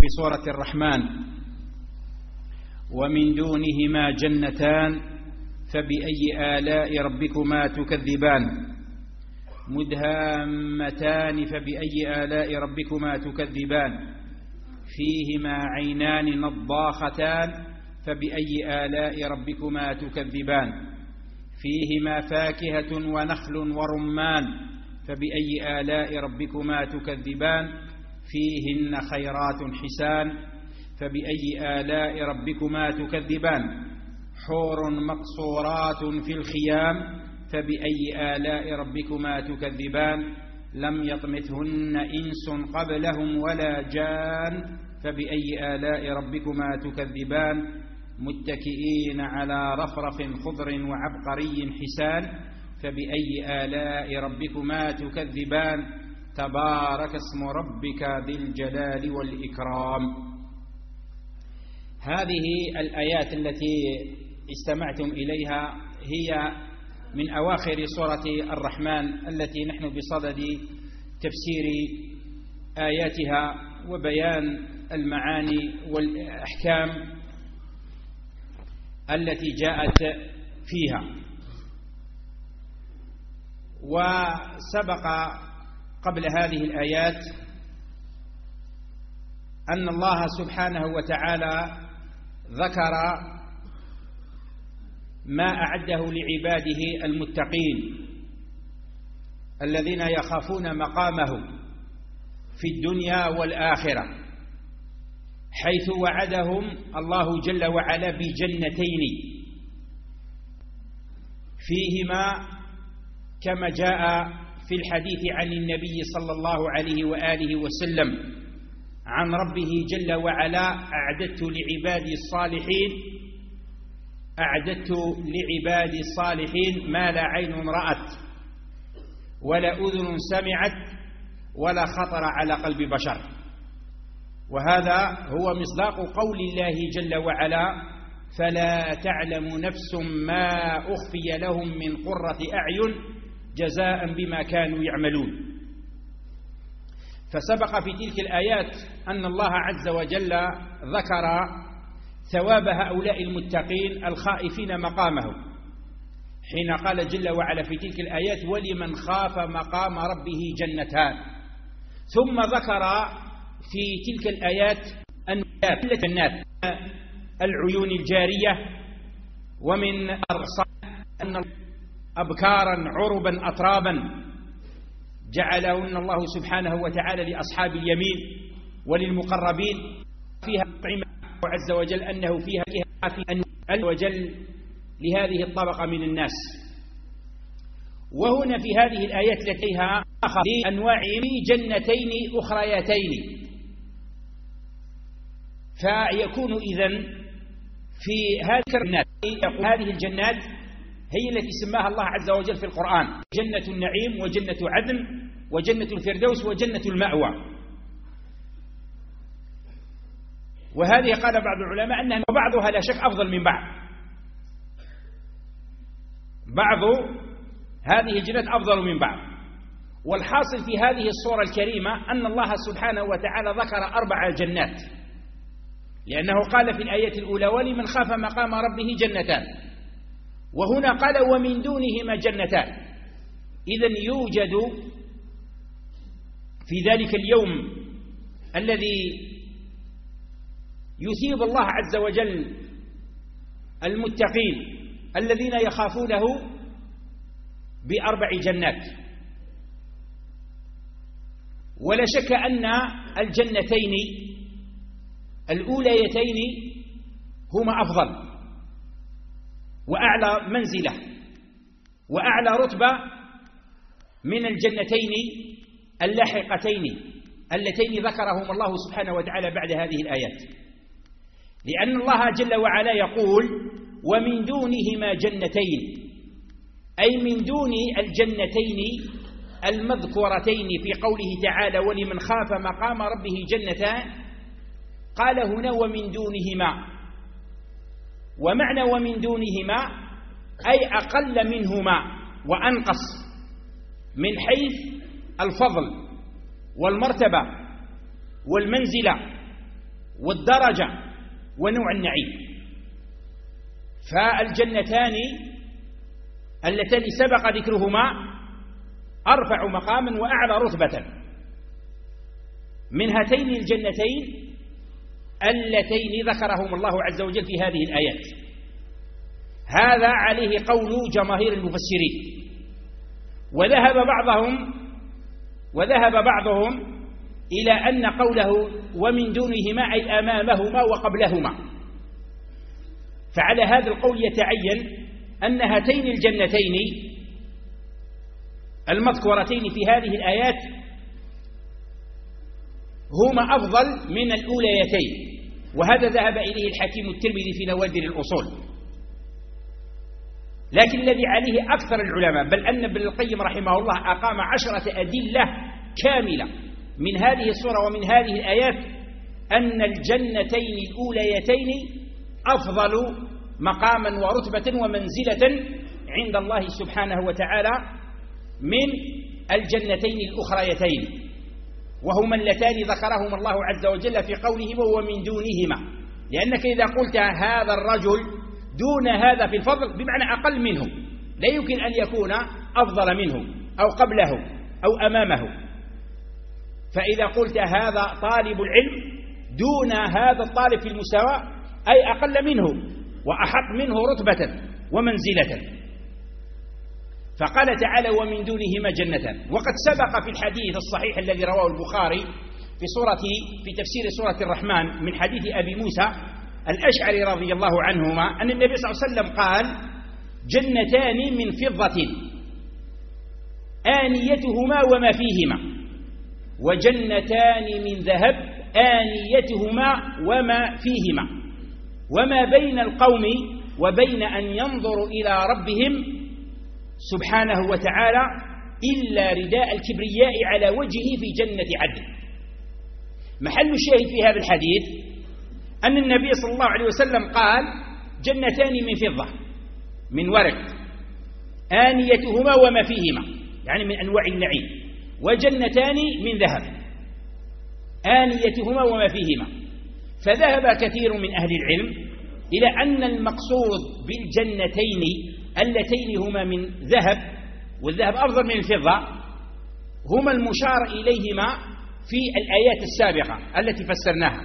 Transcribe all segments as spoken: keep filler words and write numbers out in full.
سورة الرحمن: ومن دونهما جنتان فبأي آلاء ربكما تكذبان مدهامتان فبأي آلاء ربكما تكذبان فيهما عينان نضاختان فبأي آلاء ربكما تكذبان فيهما فاكهة ونخل ورمان فبأي آلاء ربكما تكذبان فيهن خيرات حسان فبأي آلاء ربكما تكذبان حور مقصورات في الخيام فبأي آلاء ربكما تكذبان لم يطمثهن إنس قبلهم ولا جان فبأي آلاء ربكما تكذبان متكئين على رفرف خضر وعبقري حسان فبأي آلاء ربكما تكذبان تبارك اسم ربك ذي الجلال والإكرام. هذه الآيات التي استمعتم إليها هي من أواخر سورة الرحمن التي نحن بصدد تفسير آياتها وبيان المعاني والأحكام التي جاءت فيها. وسبق قبل هذه الآيات أن الله سبحانه وتعالى ذكر ما أعده لعباده المتقين الذين يخافون مقامه في الدنيا والآخرة، حيث وعدهم الله جل وعلا بجنتين فيهما كما جاء في الحديث عن النبي صلى الله عليه وآله وسلم عن ربه جل وعلا: أعددت لعبادي الصالحين أعددت لعبادي الصالحين ما لا عين رأت ولا أذن سمعت ولا خطر على قلب بشر. وهذا هو مصداق قول الله جل وعلا: فلا تعلم نفس ما أخفي لهم من قرة أعين جزاء بما كانوا يعملون. فسبق في تلك الآيات أن الله عز وجل ذكر ثواب هؤلاء المتقين الخائفين مقامه، حين قال جل وعلا في تلك الآيات: ولمن خاف مقام ربه جنتان. ثم ذكر في تلك الآيات أن الجنات العيون الجارية ومن أرصاد أبكارا عربا أطرابا جعلهن الله سبحانه وتعالى لأصحاب اليمين وللمقربين فيها طعم عز وجل أنه فيها أن وجل لهذه الطبقة من الناس. وهنا في هذه الآيات لديها أنواع جنتين أخريتين، فيكون إذن في هذه الجنات هذه الجنات هي التي سماها الله عز وجل في القرآن: جنة النعيم وجنة عدن وجنة الفردوس وجنة المأوى. وهذه قال بعض العلماء أنها بعضها لا شك أفضل من بعض، بعض هذه الجنات أفضل من بعض. والحاصل في هذه الصورة الكريمة أن الله سبحانه وتعالى ذكر أربع جنات، لأنه قال في الآية الأولى: ولمن خاف مقام ربه جنتان، وهنا قال: ومن دونهما جنتان. إذن يوجد في ذلك اليوم الذي يثيب الله عز وجل المتقين الذين يخافونه بأربع جنات. ولا شك أن الجنتين الأوليتين هما أفضل وأعلى منزلة وأعلى رتبة من الجنتين اللاحقتين اللتين ذكرهما الله سبحانه وتعالى بعد هذه الآيات، لأن الله جل وعلا يقول: ومن دونهما جنتين، أي من دون الجنتين المذكورتين في قوله تعالى: ولمن خاف مقام ربه جنتان. قال هنا: ومن دونهما، ومعنى ومن دونهما أي أقل منهما وأنقص من حيث الفضل والمرتبة والمنزلة والدرجة ونوع النعيم. فالجنتان اللتان سبق ذكرهما أرفع مقاما وأعلى رتبة من هاتين الجنتين اللتين ذكرهم الله عز وجل في هذه الآيات. هذا عليه قول جماهير المفسرين، وذهب بعضهم وذهب بعضهم إلى أن قوله ومن دونهما أي أمامهما وقبلهما، فعلى هذا القول يتعين أن هاتين الجنتين المذكورتين في هذه الآيات هما أفضل من الأوليتين، وهذا ذهب إليه الحكيم الترمذي في نوادر الأصول. لكن الذي عليه أكثر العلماء، بل أن ابن القيم رحمه الله أقام عشرة أدلة كاملة من هذه الصورة ومن هذه الآيات، أن الجنتين الأوليتين أفضل مقاما ورتبة ومنزلة عند الله سبحانه وتعالى من الجنتين الأخريتين، وهما اللتان ذكرهما الله عز وجل في قوله وهو من دونهما. لأنك إذا قلت هذا الرجل دون هذا في الفضل بمعنى أقل منه، لا يمكن أن يكون أفضل منه أو قبله أو أمامه. فإذا قلت هذا طالب العلم دون هذا الطالب في المساواة أي أقل منه وأحق منه رتبة ومنزلة. فقال تعالى ومن دونهما جنتان. وقد سبق في الحديث الصحيح الذي رواه البخاري في سورة في تفسير سورة الرحمن من حديث أبي موسى الأشعري رضي الله عنهما أن النبي صلى الله عليه وسلم قال جنتان من فضة آنيتهما وما فيهما، وجنتان من ذهب آنيتهما وما فيهما، وما بين القوم وبين أن ينظروا إلى ربهم سبحانه وتعالى إلا رداء الكبرياء على وجهه في جنة عدن. محل الشاهد في هذا الحديث أن النبي صلى الله عليه وسلم قال جنتان من فضة من ورق آنيتهما وما فيهما، يعني من أنواع النعيم، وجنتان من ذهب آنيتهما وما فيهما. فذهب كثير من أهل العلم إلى أن المقصود بالجنتين اللتين هما من ذهب، والذهب أفضل من الفضة، هما المشار إليهما في الآيات السابقة التي فسرناها.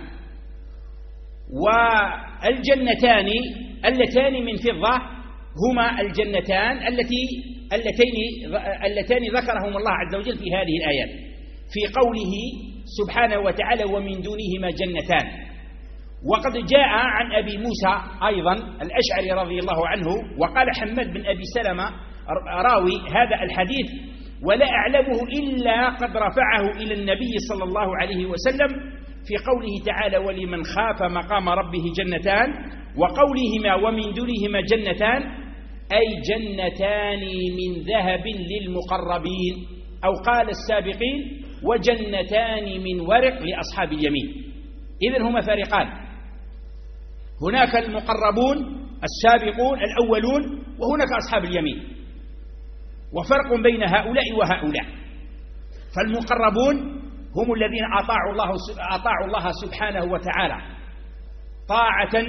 والجنتان اللتان من فضة هما الجنتان التي اللتين اللتان ذكرهما الله عز وجل في هذه الآيات في قوله سبحانه وتعالى ومن دونهما جنتان. وقد جاء عن أبي موسى أيضا الأشعري رضي الله عنه، وقال حماد بن أبي سلمة راوي هذا الحديث ولا أعلمه إلا قد رفعه إلى النبي صلى الله عليه وسلم في قوله تعالى ولمن خاف مقام ربه جنتان، وقولهما ومن دونهما جنتان أي جنتان من ذهب للمقربين، أو قال السابقين وجنتان من ورق لأصحاب اليمين. إذن هما فارقان، هناك المقربون السابقون الأولون وهناك أصحاب اليمين، وفرق بين هؤلاء وهؤلاء. فالمقربون هم الذين أطاعوا الله, أطاعوا الله سبحانه وتعالى طاعة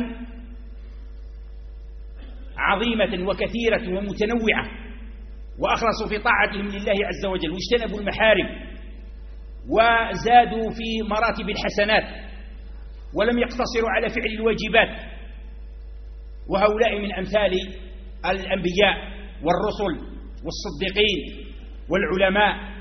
عظيمة وكثيرة ومتنوعة، وأخلصوا في طاعتهم لله عز وجل، واجتنبوا المحارم، وزادوا في مراتب الحسنات، ولم يقتصروا على فعل الواجبات. وهؤلاء من أمثال الأنبياء والرسل والصديقين والعلماء.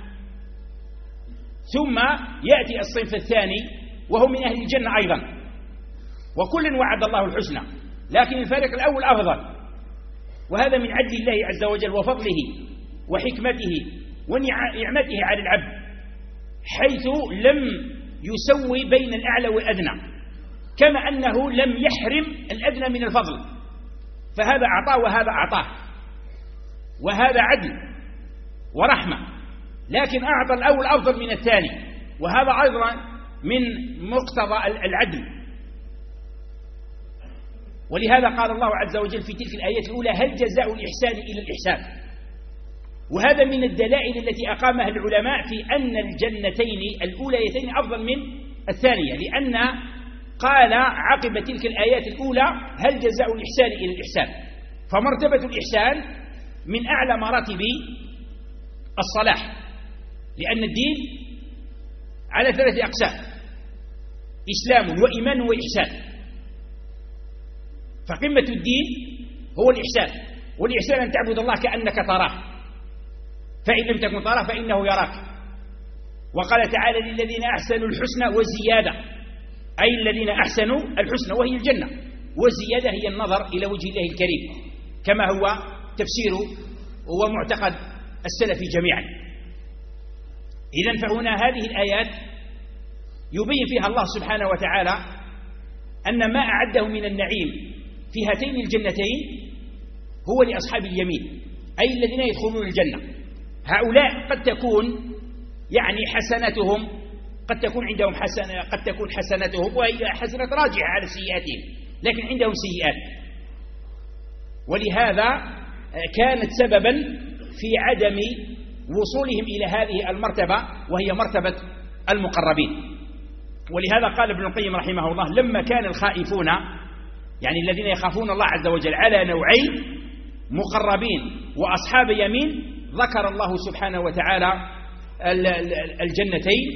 ثم يأتي الصنف الثاني وهم من أهل الجنة أيضا، وكل وعد الله الحسنى، لكن الفريق الأول أفضل، وهذا من عدل الله عز وجل وفضله وحكمته ونعمته على العبد، حيث لم يسوي بين الأعلى والأدنى، كما أنه لم يحرم الأدنى من الفضل، فهذا أعطاه وهذا أعطاه، وهذا عدل ورحمة، لكن أعطى الأول أفضل من الثاني، وهذا أيضا من مقتضى العدل. ولهذا قال الله عز وجل في تلك الآيات الأولى هل جزاء الإحسان إلى الإحسان. وهذا من الدلائل التي أقامها العلماء في أن الجنتين الأوليتين أفضل من الثانية، لأن قال عقب تلك الآيات الأولى: هل جزاء الإحسان إلى الإحسان؟ فمرتبة الإحسان من أعلى مراتب الصلاح، لأن الدين على ثلاثة أقسام: إسلام وإيمان وإحسان. فقمة الدين هو الإحسان، والإحسان أن تعبد الله كأنك تراه، فإن لم تكن تراه فإنه يراك. وقال تعالى: للذين أحسنوا الحسنى وزيادة، أي الذين أحسنوا الحسنى وهي الجنة، والزيادة هي النظر إلى وجه الله الكريم، كما هو تفسير ومعتقد السلف جميعا. إذن فهنا هذه الآيات يبين فيها الله سبحانه وتعالى أن ما أعده من النعيم في هاتين الجنتين هو لأصحاب اليمين، أي الذين يدخلون الجنة. هؤلاء قد تكون يعني حسناتهم قد تكون عندهم حسنة قد تكون حسناتهم وهي حسنة راجعة على سيئاتهم، لكن عندهم سيئات، ولهذا كانت سببا في عدم وصولهم إلى هذه المرتبة وهي مرتبة المقربين. ولهذا قال ابن القيم رحمه الله: لما كان الخائفون، يعني الذين يخافون الله عز وجل، على نوعين: مقربين وأصحاب يمين، ذكر الله سبحانه وتعالى الجنتين،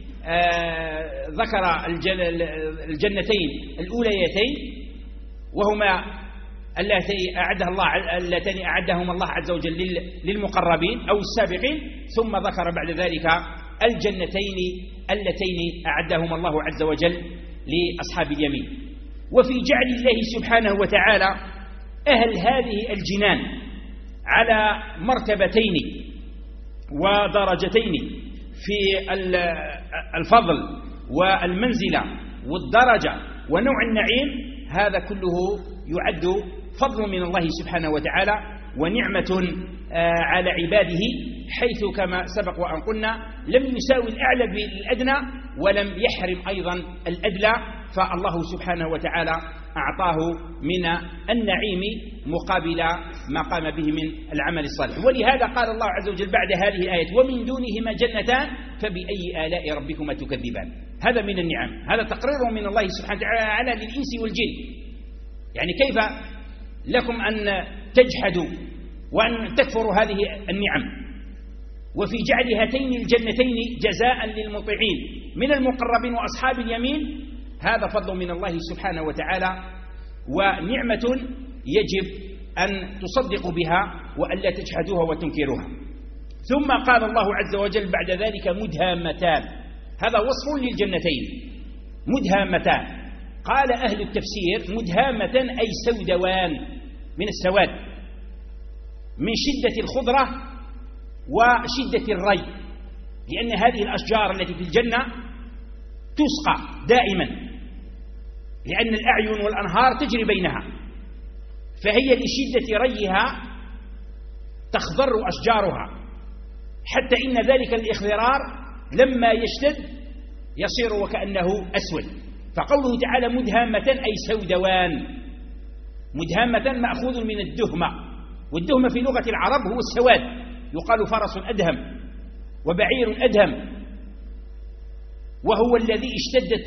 ذكر الجنتين الأوليتين وهما اللتين أعدها الله اللتين أعدهما الله عز وجل للمقربين أو السابقين، ثم ذكر بعد ذلك الجنتين اللتين أعدهما الله عز وجل لأصحاب اليمين. وفي جعل الله سبحانه وتعالى أهل هذه الجنان على مرتبتين ودرجتين في الفضل والمنزلة والدرجة ونوع النعيم، هذا كله يعد فضل من الله سبحانه وتعالى ونعمة على عباده، حيث كما سبق وأن قلنا لم يساوي الأعلى بالأدنى ولم يحرم أيضا الأدلى، فالله سبحانه وتعالى أعطاه من النعيم مقابل ما قام به من العمل الصالح. ولهذا قال الله عز وجل بعد هذه الآية: ومن دونهما جنتان فبأي آلاء ربكما تكذبان. هذا من النعم، هذا تقرير من الله سبحانه وتعالى للإنس والجن. يعني كيف لكم أن تجحدوا وأن تكفروا هذه النعم؟ وفي جعل هاتين الجنتين جزاء للمطيعين من المقربين وأصحاب اليمين، هذا فضل من الله سبحانه وتعالى ونعمة يجب أن تصدقوا بها وألا تجحدوها وتنكروها. ثم قال الله عز وجل بعد ذلك: مدهامتان. هذا وصف للجنتين، مدهامتان. قال أهل التفسير: مدهامة أي سودوان، من السواد، من شدة الخضرة وشدة الري، لأن هذه الأشجار التي في الجنة تسقى دائما، لأن الأعين والأنهار تجري بينها، فهي لشدة ريها تخضر أشجارها، حتى إن ذلك الإخضرار لما يشتد يصير وكأنه أسود. فقوله تعالى مدهامة أي سودوان، مدهامة مأخوذ من الدهمة، والدهمة في لغة العرب هو السواد، يقال فرس أدهم وبعير أدهم، وهو الذي اشتدت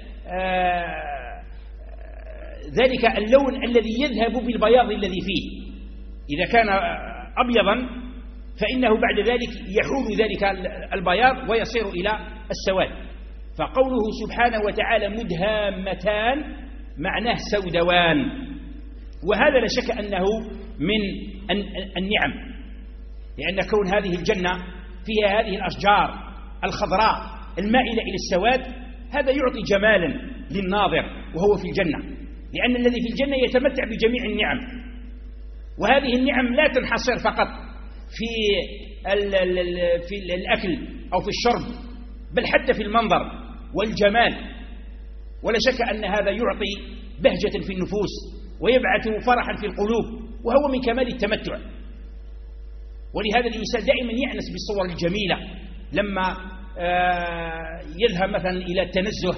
ذلك اللون الذي يذهب بالبياض الذي فيه. إذا كان أبيضا فإنه بعد ذلك يحول ذلك البياض ويصير إلى السواد. فقوله سبحانه وتعالى مدهامتان معناه سودوان، وهذا لا شك أنه من النعم، لأن كون هذه الجنة فيها هذه الأشجار الخضراء المائلة إلى السواد هذا يعطي جمالا للناظر وهو في الجنة، لأن الذي في الجنة يتمتع بجميع النعم، وهذه النعم لا تنحصر فقط في في الأكل أو في الشرب، بل حتى في المنظر والجمال. ولا شك أن هذا يعطي بهجة في النفوس ويبعث فرحا في القلوب، وهو من كمال التمتع. ولهذا الإنسان دائما يأنس بالصور الجميلة لما يذهب مثلا إلى التنزه،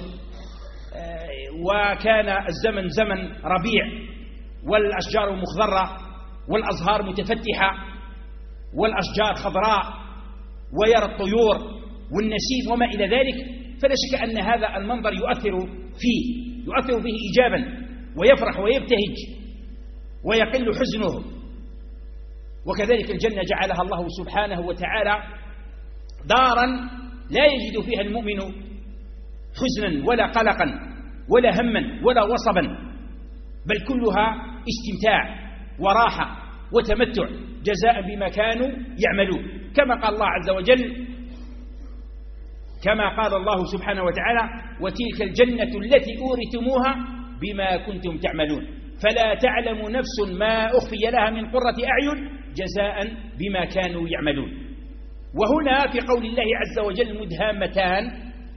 وكان الزمن زمن ربيع والأشجار مخضرة والأزهار متفتحة والأشجار خضراء ويرى الطيور والنسيم وما إلى ذلك، فلا شك أن هذا المنظر يؤثر فيه يؤثر فيه إيجابا ويفرح ويبتهج ويقل حزنه. وكذلك الجنة جعلها الله سبحانه وتعالى دارا لا يجد فيها المؤمن حزنا ولا قلقا ولا هما ولا وصبا، بل كلها استمتاع وراحة وتمتع جزاء بما كانوا يعملون، كما قال الله عز وجل كما قال الله سبحانه وتعالى: وتلك الجنة التي أورثتموها بما كنتم تعملون فلا تعلم نفس ما أخفي لها من قرة أعين جزاء بما كانوا يعملون. وهنا في قول الله عز وجل مدهامتان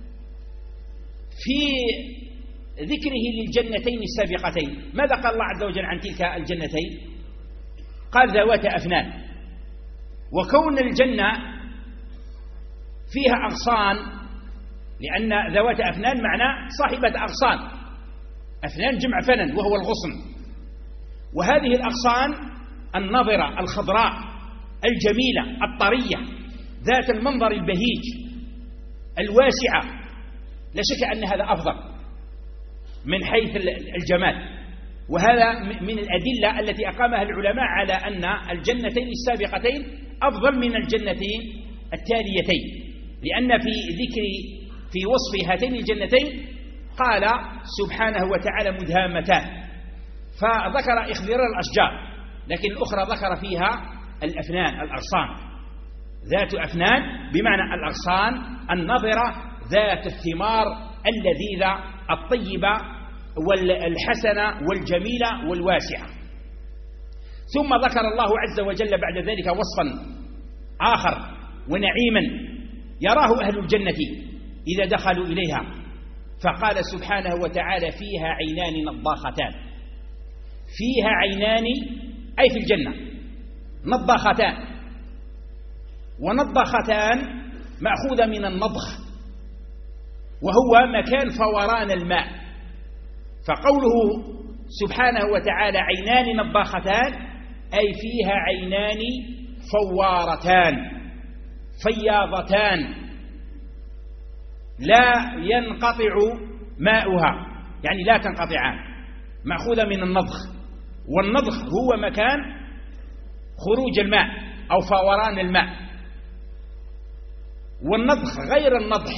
في ذكره للجنتين السابقتين، ماذا قال الله عز وجل عن تلك الجنتين؟ قال ذوات أفنان. وكون الجنة فيها أغصان، لأن ذوات أفنان معنى صاحبة أغصان، أفنان جمع فنن وهو الغصن، وهذه الأغصان النضرة الخضراء الجميلة الطرية ذات المنظر البهيج الواسعة، لا شك أن هذا أفضل من حيث الجمال. وهذا من الأدلة التي أقامها العلماء على أن الجنتين السابقتين أفضل من الجنتين التاليتين، لأن في ذكر في وصف هاتين الجنتين قال سبحانه وتعالى مدهامتان، فذكر إخضرار الأشجار، لكن الأخرى ذكر فيها الأفنان الأغصان، ذات أفنان بمعنى الأغصان النضرة ذات الثمار اللذيذة الطيبة والحسنة والجميلة والواسعة. ثم ذكر الله عز وجل بعد ذلك وصفا آخر ونعيما يراه أهل الجنة إذا دخلوا إليها، فقال سبحانه وتعالى: فيها عينان نضاختان. فيها عينان أي في الجنة نضاختان، ونضاختان مأخوذة من النضخ وهو مكان فوران الماء، فقوله سبحانه وتعالى عينان نضاختان أي فيها عينان فوارتان فياضتان لا ينقطع ماؤها، يعني لا تنقطعان، مأخوذة من النضخ، والنضخ هو مكان خروج الماء أو فوران الماء، والنضخ غير النضح،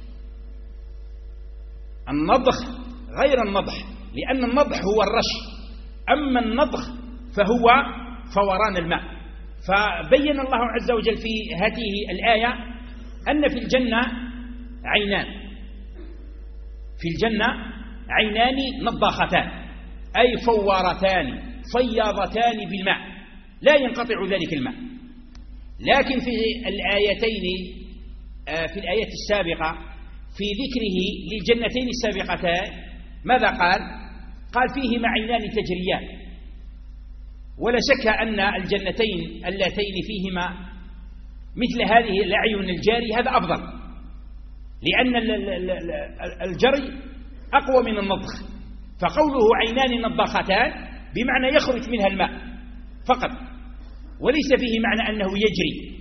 النضخ غير النضح، لأن النضح هو الرش، أما النضخ فهو فوران الماء. فبين الله عز وجل في هذه الآية أن في الجنة عينان، في الجنة عينان نضاختان أي فوارتان فياضتان بالماء لا ينقطع ذلك الماء. لكن في الآيتين في الآيات السابقة في ذكره للجنتين السابقتان ماذا قال؟ قال فيهما عينان تجريان، ولا شك أن الجنتين اللتين فيهما مثل هذه الأعين الجاري هذا أفضل، لأن الجري أقوى من النضخ، فقوله عينان نضاختان بمعنى يخرج منها الماء فقط، وليس فيه معنى أنه يجري.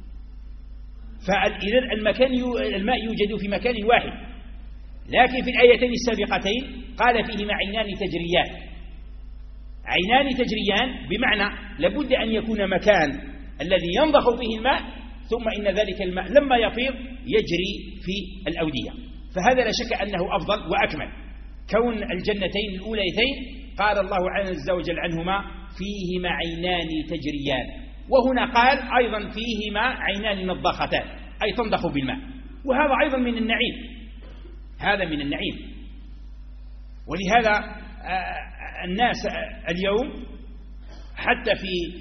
فإذن المكان الماء يوجد في مكان واحد، لكن في الآيتين السابقتين قال فيهما عينان تجريان. عينان تجريان بمعنى لابد أن يكون مكان الذي ينضخ فيه الماء، ثم إن ذلك الماء لما يفيض يجري في الأودية، فهذا لا شك أنه أفضل وأكمل. كون الجنتين الأوليتين قال الله عز وجل عنهما فيهما عينان تجريان، وهنا قال أيضا فيهما عينان نضاختان أي تنضخ بالماء، وهذا أيضا من النعيم، هذا من النعيم. ولهذا الناس اليوم حتى في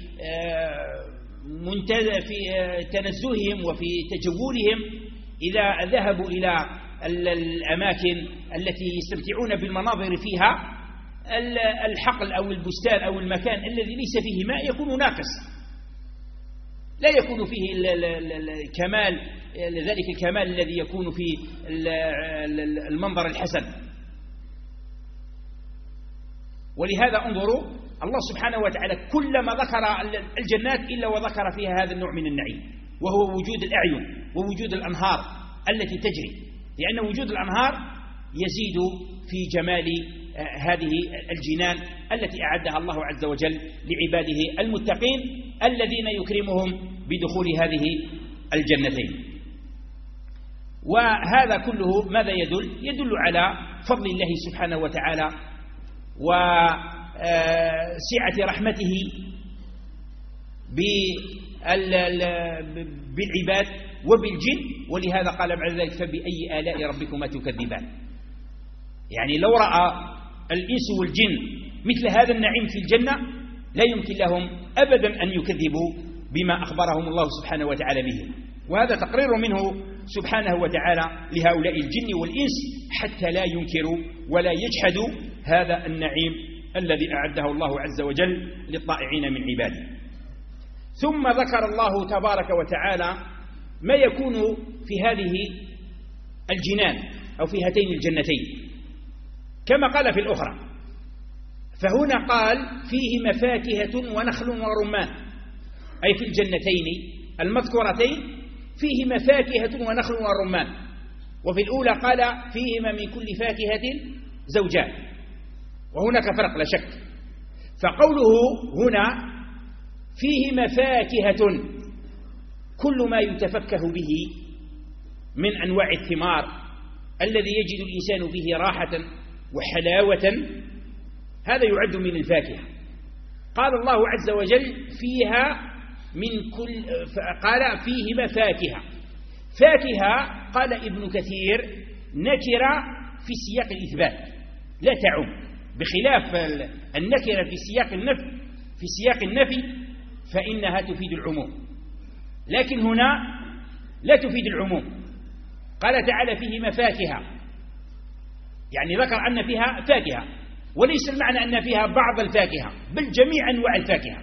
في تنزههم وفي تجولهم إذا ذهبوا إلى الأماكن التي يستمتعون بالمناظر فيها، الحقل أو البستان أو المكان الذي ليس فيه ماء يكون ناقص، لا يكون فيه الكمال، ذلك الكمال الذي يكون في المنظر الحسن. ولهذا انظروا الله سبحانه وتعالى كلما ذكر الجنات إلا وذكر فيها هذا النوع من النعيم، وهو وجود الأعين ووجود الأنهار التي تجري، لأن وجود الأنهار يزيد في جمال هذه الجنان التي أعدها الله عز وجل لعباده المتقين الذين يكرمهم بدخول هذه الجنتين. وهذا كله ماذا يدل؟ يدل على فضل الله سبحانه وتعالى وسعة رحمته بالعباد وبالجن. ولهذا قال بعد ذلك فبأي آلاء ربكما تكذبان. يعني لو رأى الإنس والجن مثل هذا النعيم في الجنة لا يمكن لهم أبدا أن يكذبوا بما أخبرهم الله سبحانه وتعالى به. وهذا تقرير منه سبحانه وتعالى لهؤلاء الجن والإنس حتى لا ينكروا ولا يجحدوا هذا النعيم الذي أعده الله عز وجل للطائعين من عباده. ثم ذكر الله تبارك وتعالى ما يكون في هذه الجنان أو في هاتين الجنتين كما قال في الأخرى. فهنا قال فيهما فاكهة ونخل ورمان، أي في الجنتين المذكورتين فيهما فاكهة ونخل ورمان. وفي الأولى قال فيهما من كل فاكهة زوجان، وهناك فرق لا شك. فقوله هنا فيهما فاكهة كل ما يتفكه به من أنواع الثمار الذي يجد الإنسان به راحة وحلاوة، هذا يعد من الفاكهة. قال الله عز وجل فيها من كل، قال فيهما فاكهة. فاكهة قال ابن كثير نكرة في سياق الإثبات لا تعم، بخلاف النكرة في سياق النفي في سياق النفي فإنها تفيد العموم، لكن هنا لا تفيد العموم. قال تعالى فيهما فاكهة، يعني ذكر أن فيها فاكهة، وليس المعنى أن فيها بعض الفاكهة بل جميع أنواع الفاكهة.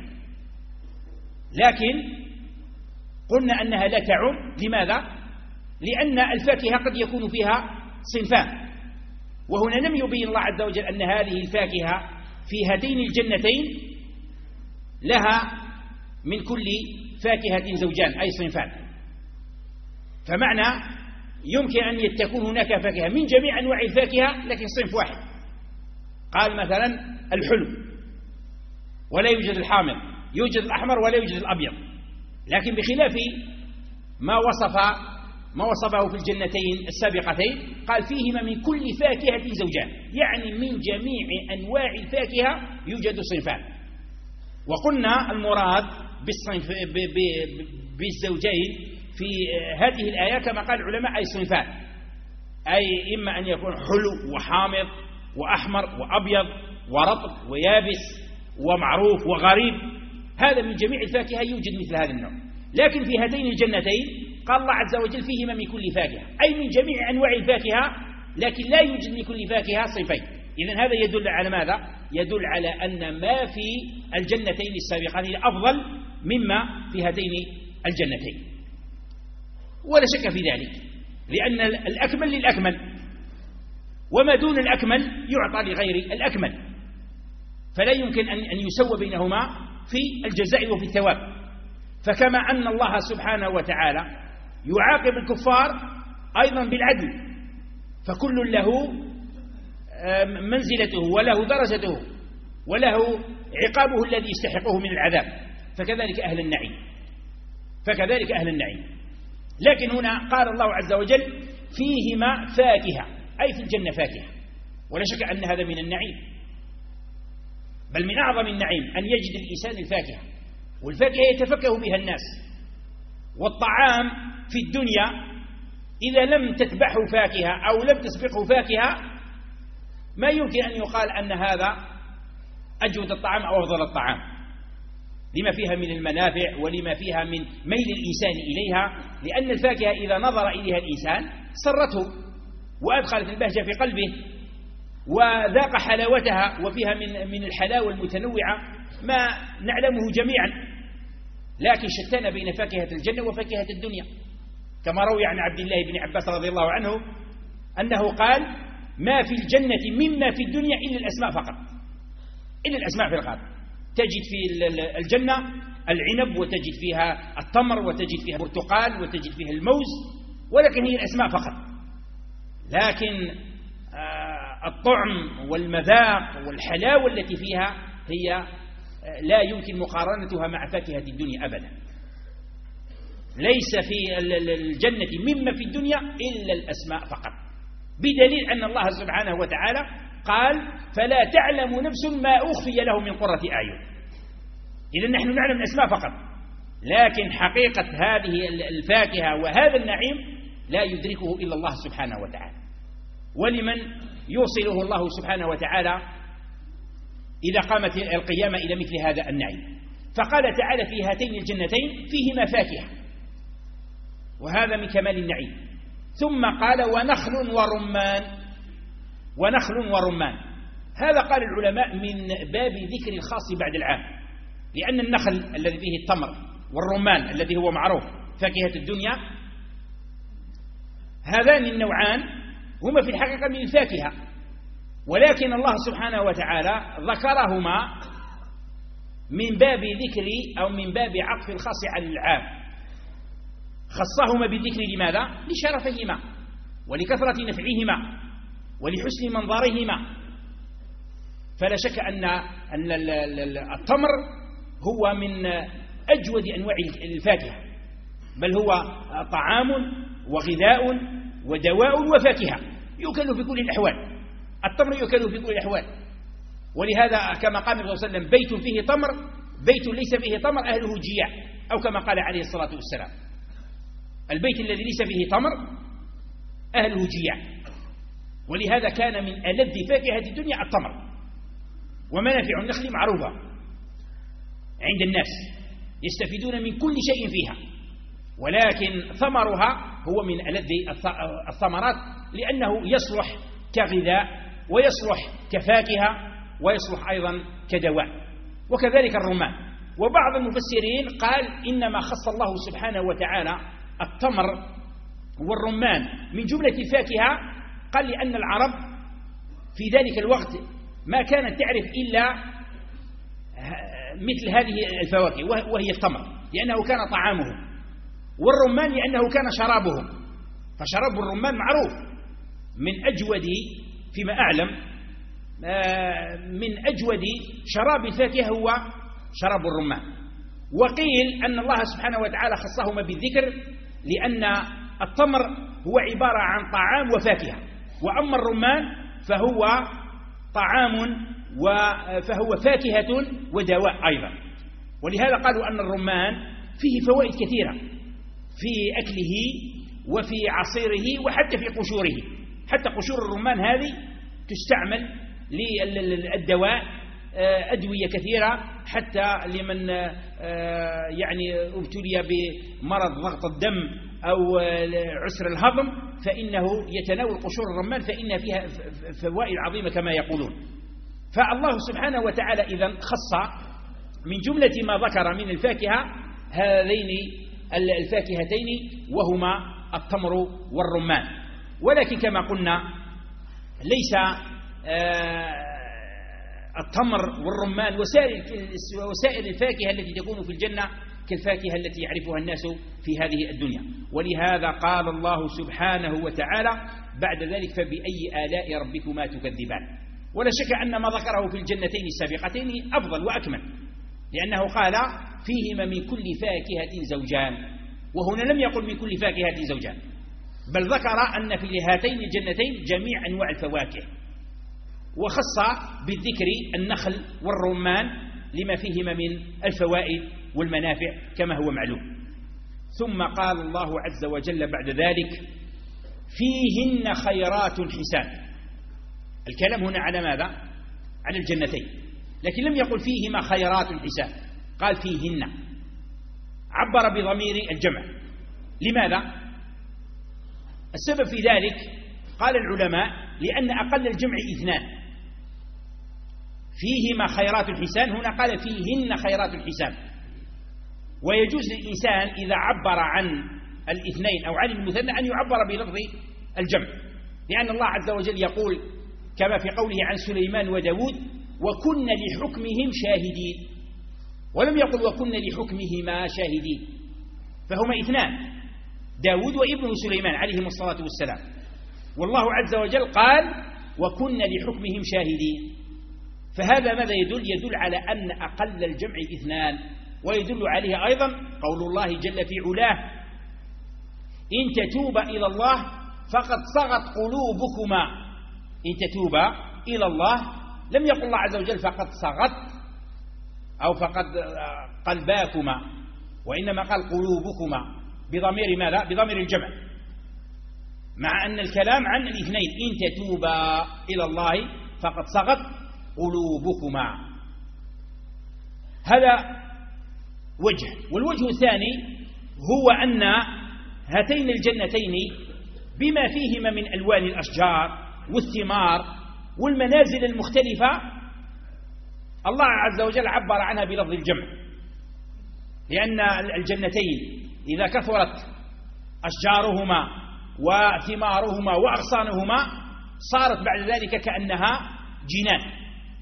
لكن قلنا أنها لا تعم. لماذا؟ لأن الفاكهة قد يكون فيها صنفان، وهنا لم يبين الله عز وجل أن هذه الفاكهة في هاتين الجنتين لها من كل فاكهة زوجان أي صنفان. فمعنى يمكن أن تكون هناك فاكهة من جميع أنواع الفاكهة لكن صنف واحد. قال مثلا الحلو ولا يوجد الحامض، يوجد الأحمر ولا يوجد الأبيض. لكن بخلاف ما وصف ما وصفه في الجنتين السابقتين قال فيهما من كل فاكهة زوجان، يعني من جميع أنواع الفاكهة يوجد صنفان. وقلنا المراد بالصنف بالزوجين في هذه الآية كما قال العلماء أي صنفان، أي إما أن يكون حلو وحامض وأحمر وأبيض ورطب ويابس ومعروف وغريب، هذا من جميع الفاكهة يوجد مثل هذا النوع. لكن في هاتين الجنتين قال الله عز وجل فيهما من كل فاكهة، أي من جميع أنواع الفاكهة، لكن لا يوجد من كل فاكهة صنفين. إذن هذا يدل على ماذا؟ يدل على أن ما في الجنتين السابقتين أفضل مما في هاتين الجنتين، ولا شك في ذلك، لأن الأكمل للأكمل، وما دون الأكمل يعطى لغير الأكمل، فلا يمكن أن يسوى بينهما في الجزاء وفي الثواب. فكما أن الله سبحانه وتعالى يعاقب الكفار أيضا بالعدل، فكل له منزلته وله درجته وله عقابه الذي يستحقه من العذاب، فكذلك أهل النعيم فكذلك أهل النعيم لكن هنا قال الله عز وجل فيهما فاكهة، أي في الجنة فاكهة، ولا شك أن هذا من النعيم، بل من أعظم النعيم أن يجد الإنسان الفاكهة، والفاكهة يتفكه بها الناس. والطعام في الدنيا إذا لم تتبعه فاكهة أو لم تسبقه فاكهة ما يمكن أن يقال أن هذا أجود الطعام أو أفضل الطعام، لما فيها من المنافع ولما فيها من ميل الإنسان إليها، لأن الفاكهة إذا نظر إليها الإنسان سرته وأدخلت البهجة في قلبه وذاق حلاوتها، وفيها من من الحلاوة المتنوعة ما نعلمه جميعا. لكن شتان بين فاكهة الجنة وفاكهة الدنيا، كما روي عن عبد الله بن عباس رضي الله عنه أنه قال ما في الجنة مما في الدنيا إلا الأسماء فقط، إلا الأسماء في الغالب. تجد في الجنة العنب وتجد فيها التمر وتجد فيها البرتقال وتجد فيها الموز، ولكن هي الأسماء فقط. لكن الطعم والمذاق والحلاوة التي فيها هي لا يمكن مقارنتها مع فاكهة الدنيا أبدا. ليس في الجنة مما في الدنيا إلا الأسماء فقط، بدليل أن الله سبحانه وتعالى قال فلا تعلم نفس ما أخفي له من قرة أعين. إذا نحن نعلم الأسماء فقط، لكن حقيقة هذه الفاكهة وهذا النعيم لا يدركه إلا الله سبحانه وتعالى، ولمن يوصله الله سبحانه وتعالى إذا قامت القيامة إلى مثل هذا النعيم. فقال تعالى في هاتين الجنتين فيهما فاكهة، وهذا من كمال النعيم. ثم قال ونخل ورمان، ونخل ورمان. هذا قال العلماء من باب ذكر الخاص بعد العام، لأن النخل الذي فيه التمر والرمان الذي هو معروف فاكهة الدنيا، هذان النوعان هما في الحقيقة من الفاكهة، ولكن الله سبحانه وتعالى ذكرهما من باب ذكر أو من باب عطف الخاص على العام، خصهما بالذكر لماذا؟ لشرفهما ولكثرة نفعهما ولحسن منظرهما. فلا شك أن التمر هو من أجود أنواع الفاكهة، بل هو طعام وغذاء ودواء وفاكهة يؤكل في كل الأحوال. التمر يؤكل في كل الأحوال، ولهذا كما قال النبي صلى الله عليه وسلم بيت فيه تمر بيت ليس فيه تمر أهله جياع، أو كما قال عليه الصلاة والسلام البيت الذي ليس فيه تمر أهله جياع. ولهذا كان من ألذ فاكهة الدنيا التمر، ومنافع النخل معروفة عند الناس يستفيدون من كل شيء فيها، ولكن ثمرها هو من ألذ الثمرات، لأنه يصلح كغذاء ويصلح كفاكهة ويصلح أيضا كدواء. وكذلك الرمان. وبعض المفسرين قال إنما خص الله سبحانه وتعالى التمر والرمان من جملة الفاكهة، قال لأن العرب في ذلك الوقت ما كانت تعرف إلا مثل هذه الفواكه وهي التمر، لأنه كان طعامهم، والرمان لأنه كان شرابهم، فشراب الرمان معروف من أجود فيما أعلم من أجود شراب الفاكهة هو شراب الرمان. وقيل أن الله سبحانه وتعالى خصهما بالذكر لأن التمر هو عبارة عن طعام وفاكهة، وأما الرمان فهو طعام فهو فاكهة ودواء أيضا. ولهذا قالوا أن الرمان فيه فوائد كثيرة في أكله وفي عصيره وحتى في قشوره. حتى قشور الرمان هذه تستعمل للدواء، أدوية كثيرة، حتى لمن يعني ابتلي بمرض ضغط الدم أو عسر الهضم فإنه يتناول قشور الرمان، فإن فيها فوائد عظيمة كما يقولون. فالله سبحانه وتعالى إذا خص من جملة ما ذكر من الفاكهة هذين الفاكهتين وهما التمر والرمان. ولكن كما قلنا ليس التمر والرمان وسائر الفاكهة التي تكون في الجنة كالفاكهة التي يعرفها الناس في هذه الدنيا. ولهذا قال الله سبحانه وتعالى بعد ذلك فبأي آلاء ربكما تكذبان. ولا شك أن ما ذكره في الجنتين السابقتين أفضل وأكمل، لأنه قال فيهما من كل فاكهة زوجان، وهنا لم يقل من كل فاكهة زوجان، بل ذكر أن في هاتين الجنتين جميع أنواع الفواكه، وخص بالذكر النخل والرمان لما فيهما من الفوائد والمنافع كما هو معلوم. ثم قال الله عز وجل بعد ذلك فيهن خيرات حسان. الكلام هنا على ماذا؟ على الجنتين، لكن لم يقل فيهما خيرات حسان، قال فيهن، عبر بضمير الجمع. لماذا؟ السبب في ذلك قال العلماء لأن أقل الجمع اثنان. فيهما خيرات حسان، هنا قال فيهن خيرات حسان. ويجوز للإنسان إذا عبر عن الاثنين أو عن المثنى أن يعبر بلفظ الجمع، لأن الله عز وجل يقول كما في قوله عن سليمان وداود وكن لحكمهم شاهدين، ولم يقل وكن لحكمهما شاهدين، فهما اثنان داود وابنه سليمان عليهم الصلاة والسلام. والله عز وجل قال وكن لحكمهم شاهدين. فهذا ماذا يدل؟ يدل على أن أقل الجمع اثنان. ويدل عليه أيضا قول الله جل في علاه: إن تتوبا إلى الله فقد صغت قلوبكما. إن تتوبا إلى الله، لم يقل الله عز وجل فقد صغت أو فقد قلباكما، وإنما قال قلوبكما بضمير ماذا؟ بضمير الجمع، مع أن الكلام عن الاثنين. إن تتوبا إلى الله فقد صغت قلوبكما. هذا وجه. والوجه الثاني هو أن هاتين الجنتين بما فيهما من ألوان الأشجار والثمار والمنازل المختلفة، الله عز وجل عبر عنها بلفظ الجمع، لأن الجنتين إذا كثرت أشجارهما وثمارهما وأغصانهما صارت بعد ذلك كأنها جنان،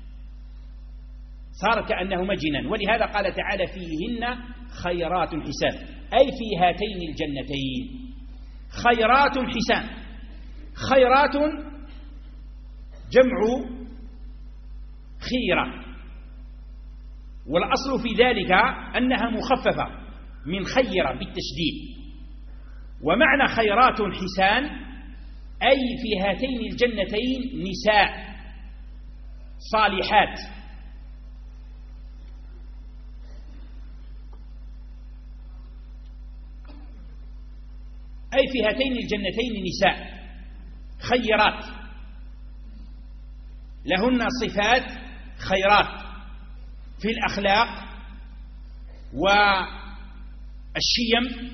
صار كأنهما جنان. ولهذا قال تعالى: فيهن خيرات حسان، أي في هاتين الجنتين خيرات حسان. خيرات جمع خيرة، والأصل في ذلك أنها مخففة من خيرة بالتشديد. ومعنى خيرات حسان أي في هاتين الجنتين نساء صالحات أي في هاتين الجنتين نساء خيرات لهن صفات خيرات في الأخلاق والشيم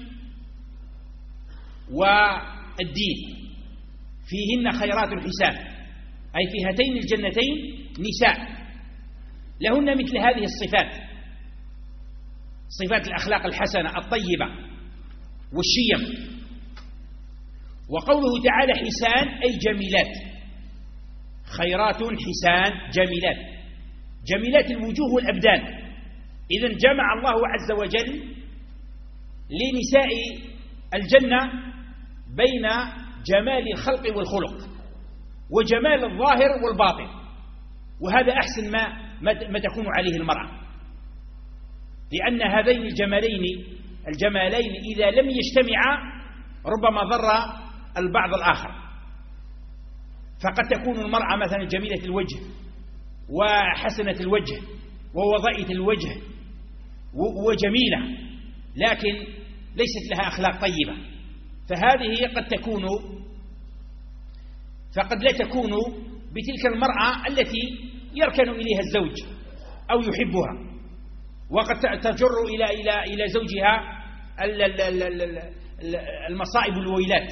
والدين. فيهن خيرات حسان أي في هاتين الجنتين نساء لهن مثل هذه الصفات، صفات الأخلاق الحسنة الطيبة والشيم. وقوله تعالى حسان أي جميلات، خيرات حسان جميلات، جميلات الوجوه والأبدان. إذن جمع الله عز وجل لنساء الجنة بين جمال الخلق والخلق وجمال الظاهر والباطن، وهذا أحسن ما ما تكون عليه المرأة، لأن هذين الجمالين الجمالين إذا لم يجتمعا ربما ضر البعض الآخر. فقد تكون المرأة مثلا جميلة الوجه وحسنة الوجه ووضعية الوجه وجميلة، لكن ليست لها أخلاق طيبة، فهذه قد تكون فقد لا تكون بتلك المرأة التي يركن إليها الزوج أو يحبها، وقد تجر إلى إلى إلى زوجها المصائب والويلات.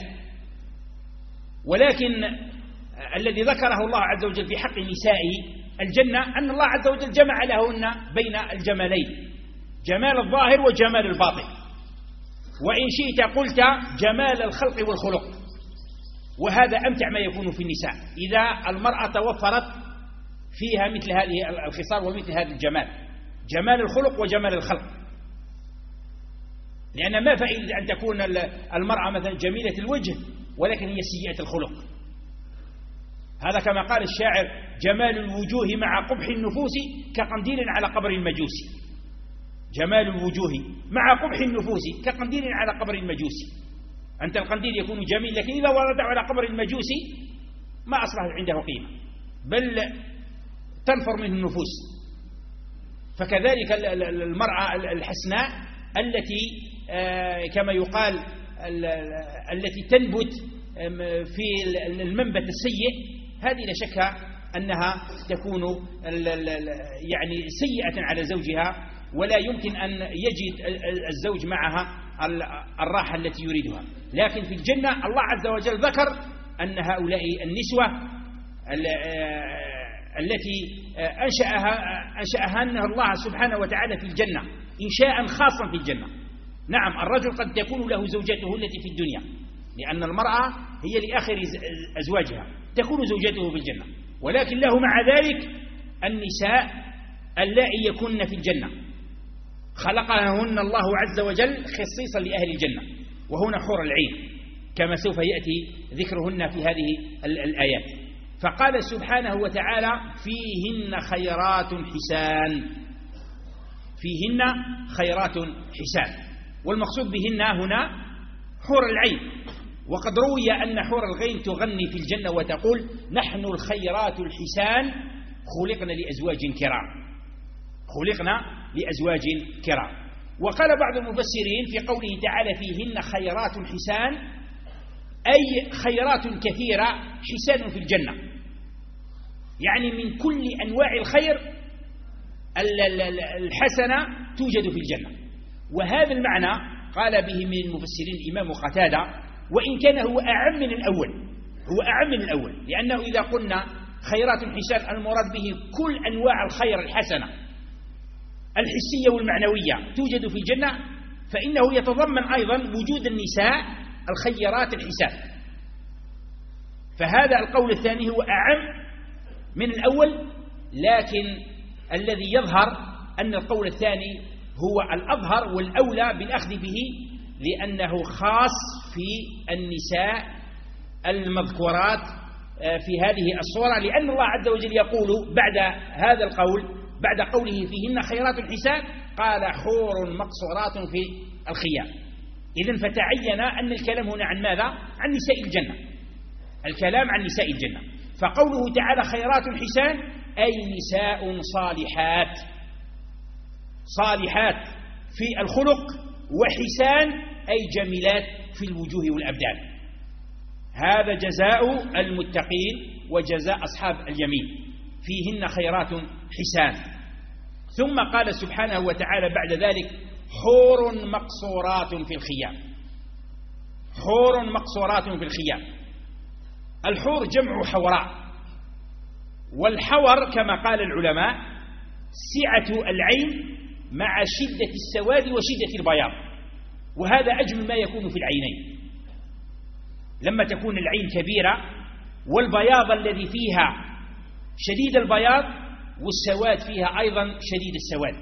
ولكن الذي ذكره الله عز وجل في حق نساء الجنة أن الله عز وجل جمع لهن بين الجمالين، جمال الظاهر وجمال الباطن، وإن شئت قلت جمال الخلق والخلق. وهذا أمتع ما يكون في النساء إذا المرأة توفرت فيها مثل هذه الخصال ومثل هذا الجمال، جمال الخلق وجمال الخلق. لأن ما فائدة أن تكون المرأة مثلا جميلة الوجه ولكن هي سيئة الخلق؟ هذا كما قال الشاعر: جمال الوجوه مع قبح النفوس كقنديل على قبر المجوسي. جمال الوجوه مع قبح النفوس كقنديل على قبر المجوسي. أنت القنديل يكون جميل، لكن إذا ورده على قبر المجوسي ما أصبح عنده قيمة، بل تنفر منه النفوس. فكذلك المرأة الحسناء التي كما يقال التي تنبت في المنبت السيء، هذه لا شك أنها تكون يعني سيئة على زوجها، ولا يمكن أن يجد الزوج معها الراحة التي يريدها. لكن في الجنة الله عز وجل ذكر أن هؤلاء النسوة التي أنشأها أنشأهن الله سبحانه وتعالى في الجنة إنشاء خاصا في الجنة. نعم، الرجل قد تكون له زوجته التي في الدنيا، لأن المرأة هي لآخر أزواجها تكون زوجته في الجنة، ولكن له مع ذلك النساء اللائي يكن في الجنة خلقهن الله عز وجل خصيصا لأهل الجنة، وهنا حور العين كما سوف يأتي ذكرهن في هذه الآيات. فقال سبحانه وتعالى فيهن خيرات حسان، فيهن خيرات حسان، والمقصود بهن هنا حور العين. وقد روي أن حور العين تغني في الجنة وتقول نحن الخيرات الحسان خلقنا لأزواج كرام، خلقنا لأزواج كرام. وقال بعض المفسرين في قوله تعالى فيهن خيرات حسان أي خيرات كثيرة حسان في الجنة، يعني من كل أنواع الخير الحسنة توجد في الجنة. وهذا المعنى قال به من المفسرين الإمام قتادة، وإن كان هو أعم من الأول، هو أعم من الأول، لأنه إذا قلنا خيرات حسان المراد به كل أنواع الخير الحسنة الحسية والمعنوية توجد في الجنة، فإنه يتضمن أيضا وجود النساء الخيرات الحسان. فهذا القول الثاني هو أعم من الأول، لكن الذي يظهر أن القول الثاني هو الأظهر والأولى بالأخذ به، لأنه خاص في النساء المذكورات في هذه الصورة، لأن الله عز وجل يقول بعد هذا القول، بعد قوله فيهن خيرات حسان قال حور مقصورات في الخيام. إذن فتعين أن الكلام هنا عن ماذا؟ عن نساء الجنة، الكلام عن نساء الجنة. فقوله تعالى خيرات حسان أي نساء صالحات، صالحات في الخلق، وحسان أي جميلات في الوجوه والأبدان. هذا جزاء المتقين وجزاء أصحاب اليمين، فيهن خيرات حسان. ثم قال سبحانه وتعالى بعد ذلك حور مقصورات في الخيام، حور مقصورات في الخيام. الحور جمع حوراء، والحور كما قال العلماء سعة العين مع شدة السواد وشدة البياض، وهذا أجمل ما يكون في العينين. لما تكون العين كبيرة والبياض الذي فيها شديد البياض والسواد فيها أيضا شديد السواد،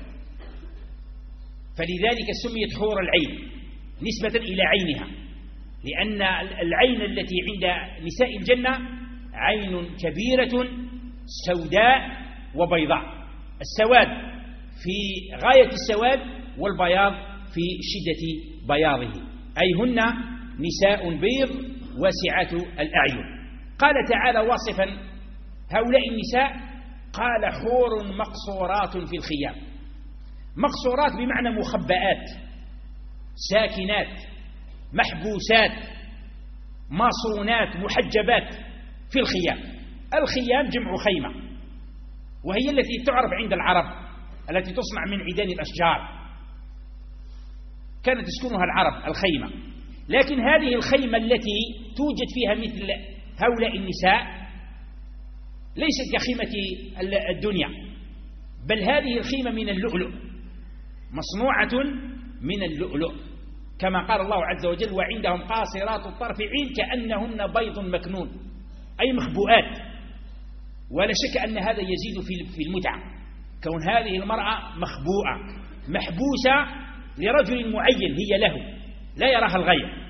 فلذلك سميت حور العين نسبة إلى عينها، لأن العين التي عند نساء الجنة عين كبيرة سوداء وبيضاء، السواد في غاية السواد والبياض في شدة بياضه، أي هن نساء بيض واسعة الأعين. قال تعالى واصفا هؤلاء النساء قال حور مقصورات في الخيام. مقصورات بمعنى مخبئات، ساكنات، محبوسات، مصونات، محجبات في الخيام. الخيام جمع خيمة، وهي التي تعرف عند العرب التي تصنع من عيدان الأشجار، كانت تسكنها العرب الخيمة. لكن هذه الخيمة التي توجد فيها مثل هؤلاء النساء ليست كخيمة الدنيا، بل هذه الخيمة من اللؤلؤ، مصنوعة من اللؤلؤ، كما قال الله عز وجل وعندهم قاصرات الطرف عين كأنهن بيض مكنون، أي مخبوءات. ولا شك أن هذا يزيد في المتعة، كون هذه المرأة مخبوءة محبوسة لرجل معين هي له لا يراها الغير.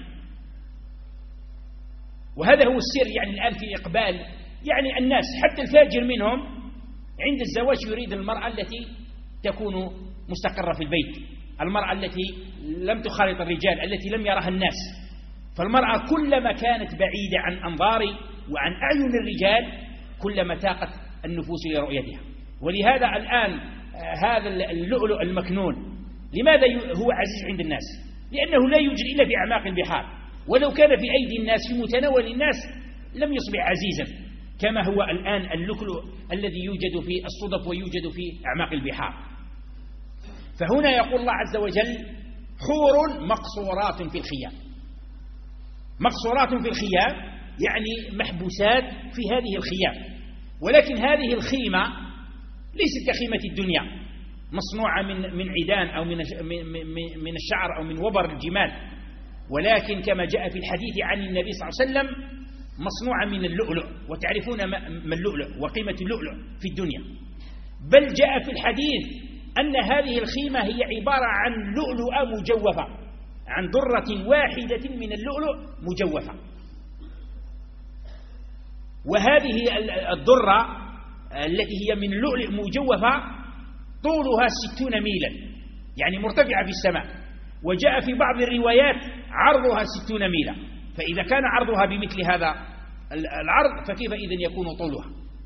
وهذا هو السر يعني الآن في إقبال يعني الناس، حتى الفاجر منهم عند الزواج يريد المرأة التي تكون مستقرة في البيت، المرأة التي لم تخالط الرجال، التي لم يرها الناس. فالمرأة كلما كانت بعيدة عن أنظار وعن أعين الرجال كلما تاقت النفوس لرؤيتها. ولهذا الآن هذا اللؤلؤ المكنون لماذا هو عزيز عند الناس؟ لأنه لا يوجد إلا في أعماق البحار، ولو كان في أيدي الناس في متناول الناس لم يصبح عزيزا كما هو الآن اللؤلؤ الذي يوجد في الصدف ويوجد في أعماق البحار. فهنا يقول الله عز وجل حور مقصورات في الخيام. مقصورات في الخيام يعني محبوسات في هذه الخيام، ولكن هذه الخيمة ليست كخيمة الدنيا مصنوعة من من عيدان أو من من الشعر أو من وبر الجمال، ولكن كما جاء في الحديث عن النبي صلى الله عليه وسلم مصنوعة من اللؤلؤ، وتعرفون ما اللؤلؤ وقيمة اللؤلؤ في الدنيا. بل جاء في الحديث أن هذه الخيمة هي عبارة عن لؤلؤة مجوفة، عن ذرة واحدة من اللؤلؤ مجوفة. وهذه الدرة التي هي من لؤلؤ مجوفة طولها ستون ميلا، يعني مرتفعة في السماء. وجاء في بعض الروايات عرضها ستون ميلا، فإذا كان عرضها بمثل هذا العرض فكيف إذن يكون طولها؟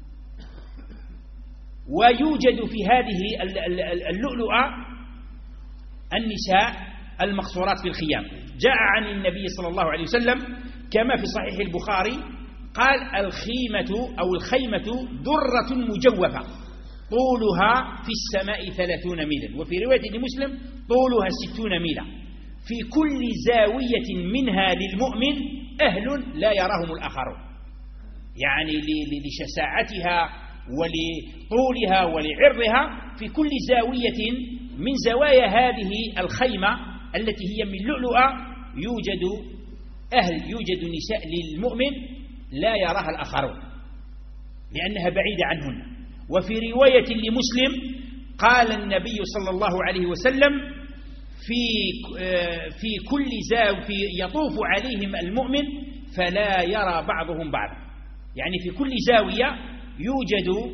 ويوجد في هذه اللؤلؤة النساء المقصورات في الخيام. جاء عن النبي صلى الله عليه وسلم كما في صحيح البخاري قال: الخيمة أو الخيمة درة مجوفة طولها في السماء ثلاثون ميلا، وفي رواية لمسلم طولها ستون ميلا، في كل زاوية منها للمؤمن أهل لا يراهم الآخرون، يعني لشساعتها ولطولها ولعرضها. في كل زاوية من زوايا هذه الخيمة التي هي من لؤلؤة يوجد أهل، يوجد نساء للمؤمن لا يراها الآخرون لأنها بعيدة عنهن. وفي رواية لمسلم قال النبي صلى الله عليه وسلم: في في كل زاوية في يطوف عليهم المؤمن فلا يرى بعضهم بعضا، يعني في كل زاوية يوجد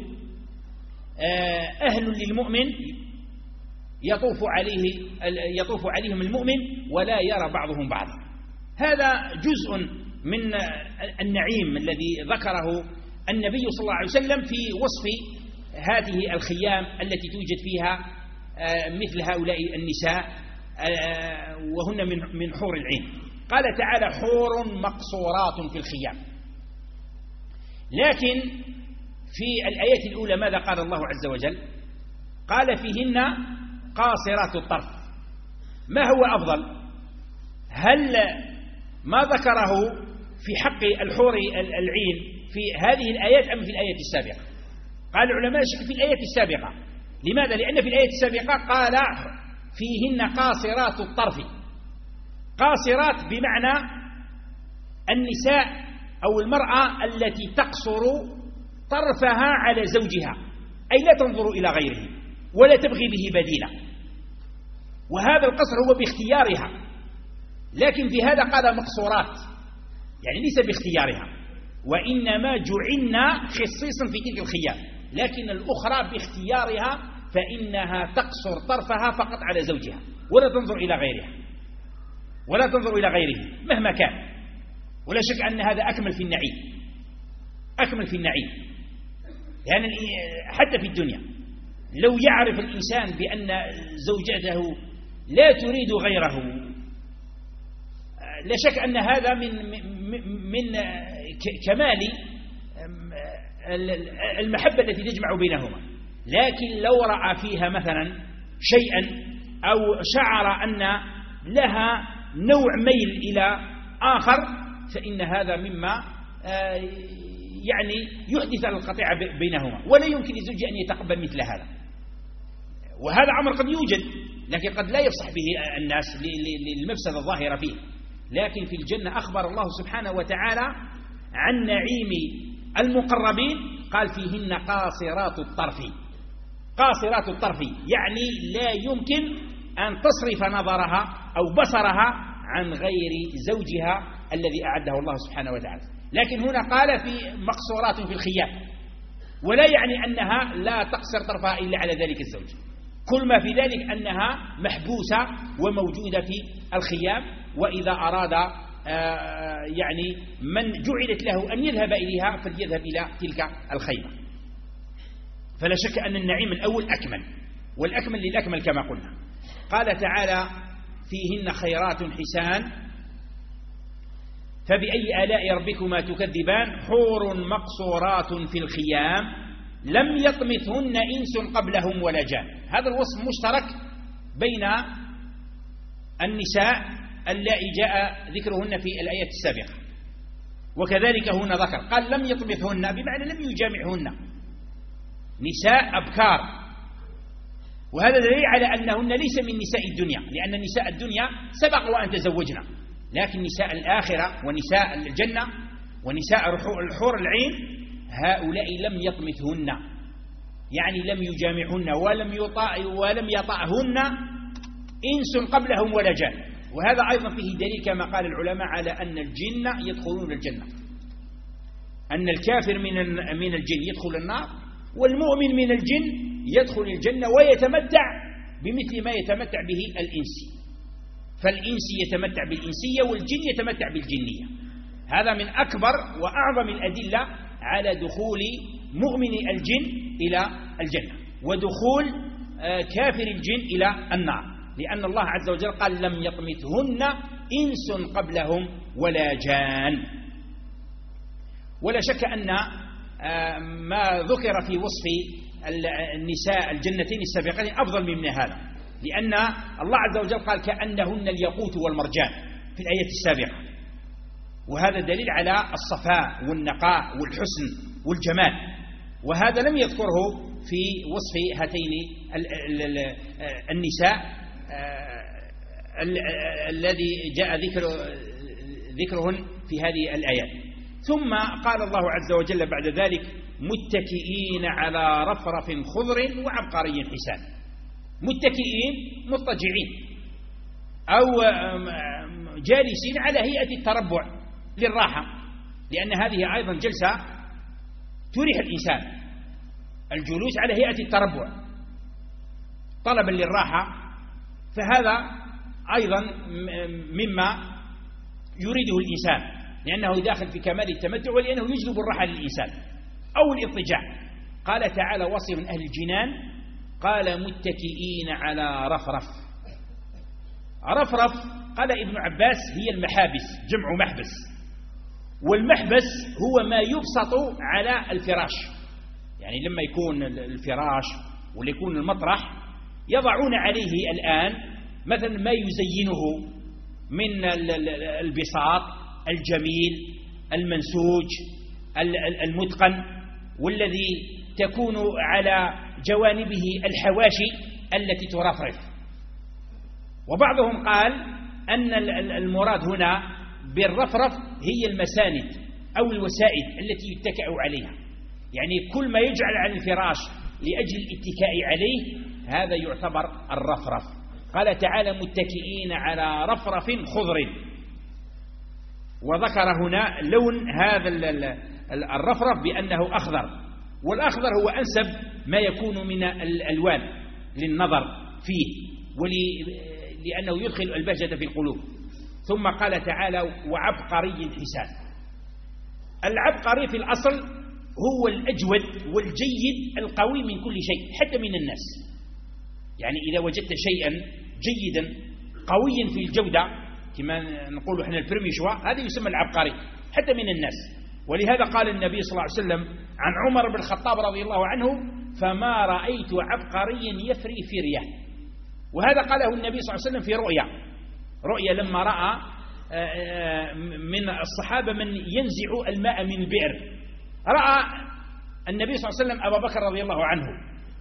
أهل للمؤمن يطوف عليه يطوف عليهم المؤمن ولا يرى بعضهم بعضا. هذا جزء من النعيم الذي ذكره النبي صلى الله عليه وسلم في وصف هذه الخيام التي توجد فيها مثل هؤلاء النساء وهن من من حور العين. قال تعالى: حور مقصورات في الخيام. لكن في الآية الأولى ماذا قال الله عز وجل؟ قال: فيهن قاصرات الطرف. ما هو أفضل؟ هل ما ذكره في حق الحور العين في هذه الآيات أم في الآية السابقة؟ قال العلماء في الآية السابقة. لماذا؟ لأن في الآية السابقة قال: فيهن قاصرات الطرف. قاصرات بمعنى النساء أو المرأة التي تقصر طرفها على زوجها، أي لا تنظر إلى غيره ولا تبغي به بديلا، وهذا القصر هو باختيارها. لكن في هذا قال مقصورات، يعني ليس باختيارها، وإنما جعلنا خصيصا في تلك الخيام، لكن الأخرى باختيارها، فإنها تقصر طرفها فقط على زوجها ولا تنظر إلى غيرها ولا تنظر إلى غيره مهما كان. ولا شك أن هذا أكمل في النعيم، أكمل في النعيم، يعني حتى في الدنيا لو يعرف الإنسان بأن زوجته لا تريد غيره، لا شك أن هذا من من كمال المحبة التي تجمع بينهما. لكن لو رأى فيها مثلا شيئا أو شعر أن لها نوع ميل إلى آخر فإن هذا مما يعني يحدث القطيعة بينهما، ولا يمكن للزوج أن يتقبل مثل هذا. وهذا أمر قد يوجد لكن قد لا يفصح به الناس للمفسدة الظاهرة فيه. لكن في الجنة أخبر الله سبحانه وتعالى عن نعيم المقربين، قال: فيهن قاصرات الطرف. قاصرات الطرف يعني لا يمكن أن تصرف نظرها أو بصرها عن غير زوجها الذي أعده الله سبحانه وتعالى. لكن هنا قال: في مقصورات في الخيام، ولا يعني أنها لا تقصر طرفها إلا على ذلك الزوج، كل ما في ذلك أنها محبوسة وموجودة في الخيام. وإذا أراد يعني من جعلت له أن يذهب إليها فليذهب إلى تلك الخيمة. فلا شك أن النعيم الأول أكمل، والأكمل للأكمل كما قلنا. قال تعالى: فيهن خيرات حسان فبأي آلاء ربكما تكذبان حور مقصورات في الخيام لم يطمثهن إنس قبلهم ولا جان. هذا الوصف مشترك بين النساء اللائي جاء ذكرهن في الآية السابقة، وكذلك هنا ذكر قال لم يطمثهن بمعنى لم يجامعهن، نساء أبكار. وهذا دليل على أنهن ليس من نساء الدنيا، لأن نساء الدنيا سبق وأن تزوجنا، لكن نساء الآخرة ونساء الجنة ونساء الحور العين هؤلاء لم يطمثهن، يعني لم يجامعهن ولم يطأ ولم يطأهن إنس قبلهم ولا جان. وهذا أيضا فيه دليل كما قال العلماء على أن الجن يدخلون الجنة، أن الكافر من من الجن يدخل النار، والمؤمن من الجن يدخل الجنة ويتمتع بمثل ما يتمتع به الإنسي. فالإنسي يتمتع بالإنسية والجن يتمتع بالجنية. هذا من أكبر وأعظم الأدلة على دخول مؤمن الجن إلى الجنة ودخول كافر الجن إلى النار، لأن الله عز وجل قال لم يطمثهن إنس قبلهم ولا جان. ولا شك أن ما ذكر في وصف النساء الجنتين السابقين أفضل من هذا، لأن الله عز وجل قال كأنهن الياقوت والمرجان في الآية السابقة، وهذا دليل على الصفاء والنقاء والحسن والجمال، وهذا لم يذكره في وصف هاتين النساء الذي جاء ذكر ذكرهن في هذه الآيات. ثم قال الله عز وجل بعد ذلك متكئين على رفرف خضر وعبقري حسان. متكئين مضطجعين أو جالسين على هيئة التربع للراحة، لأن هذه أيضا جلسة تريح الإنسان، الجلوس على هيئة التربع طلبا للراحة، فهذا أيضا مما يريده الإنسان، لأنه داخل في كمال التمتع ولأنه يجلب الراحة للإنسان أو الاضطجاع. قال تعالى وصف أهل الجنان قال متكئين على رفرف. رفرف قال ابن عباس هي المحابس، جمع محبس، والمحبس هو ما يبسط على الفراش، يعني لما يكون الفراش ولا يكون المطرح يضعون عليه الآن مثلا ما يزينه من البساط الجميل المنسوج المتقن، والذي تكون على جوانبه الحواشي التي ترفرف. وبعضهم قال أن المراد هنا بالرفرف هي المساند أو الوسائد التي يتكأ عليها، يعني كل ما يجعل على الفراش لأجل الاتكاء عليه هذا يعتبر الرفرف. قال تعالى متكئين على رفرف خضر، وذكر هنا لون هذا الرفرف بأنه أخضر، والأخضر هو أنسب ما يكون من الألوان للنظر فيه ولأنه يدخل البهجة في القلوب. ثم قال تعالى وعبقري حسان. العبقري في الأصل هو الأجود والجيد القوي من كل شيء حتى من الناس، يعني إذا وجدت شيئا جيدا قويا في الجودة كما نقول احنا البرميشوا، هذا يسمى العبقري حتى من الناس. ولهذا قال النبي صلى الله عليه وسلم عن عمر بن الخطاب رضي الله عنه فما رأيت عبقريا يفري فرية. وهذا قاله النبي صلى الله عليه وسلم في رؤيا رؤيا لما رأى من الصحابة من ينزع الماء من البئر، رأى النبي صلى الله عليه وسلم أبا بكر رضي الله عنه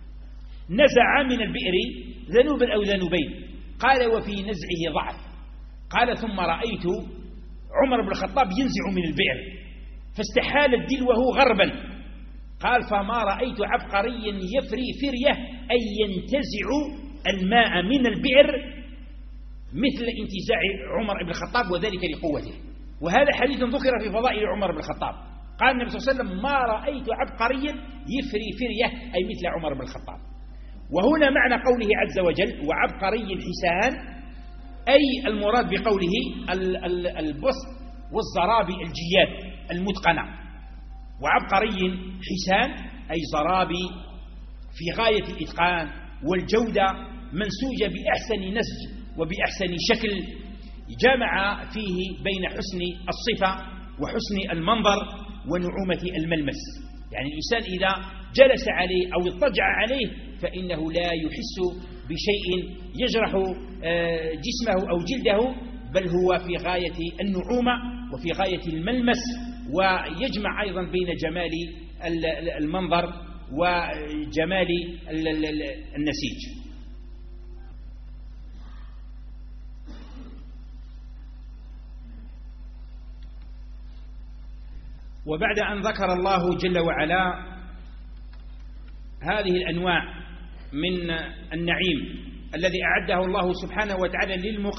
نزع من البئر ذنوبا أو ذنوبين، قال وفي نزعه ضعف. قال ثم رأيت عمر بن الخطاب ينزع من البئر فاستحال دلوه غربا، قال فما رأيت عبقريا يفري فرية أي ينتزع الماء من البئر مثل انتزاع عمر بن الخطاب، وذلك لقوته. وهذا حديث ذكر في فضائل عمر بن الخطاب، قال النبي صلى الله عليه وسلم ما رأيت عبقريا يفري فرية أي مثل عمر بن الخطاب. وهنا معنى قوله عز وجل وعبقري حسان أي المراد بقوله البسط والزرابي الجياد المتقنة، وعبقري حسان أي زرابي في غاية الإتقان والجودة منسوجة بأحسن نسج وبأحسن شكل، جمع فيه بين حسن الصفة وحسن المنظر ونعومة الملمس. يعني الإنسان إذا جلس عليه أو اضطجع عليه فإنه لا يحس بشيء يجرح جسمه أو جلده، بل هو في غاية النعومة وفي غاية الملمس، ويجمع أيضا بين جمال المنظر وجمال النسيج. وبعد أن ذكر الله جل وعلا هذه الأنواع من النعيم الذي أعده الله سبحانه وتعالى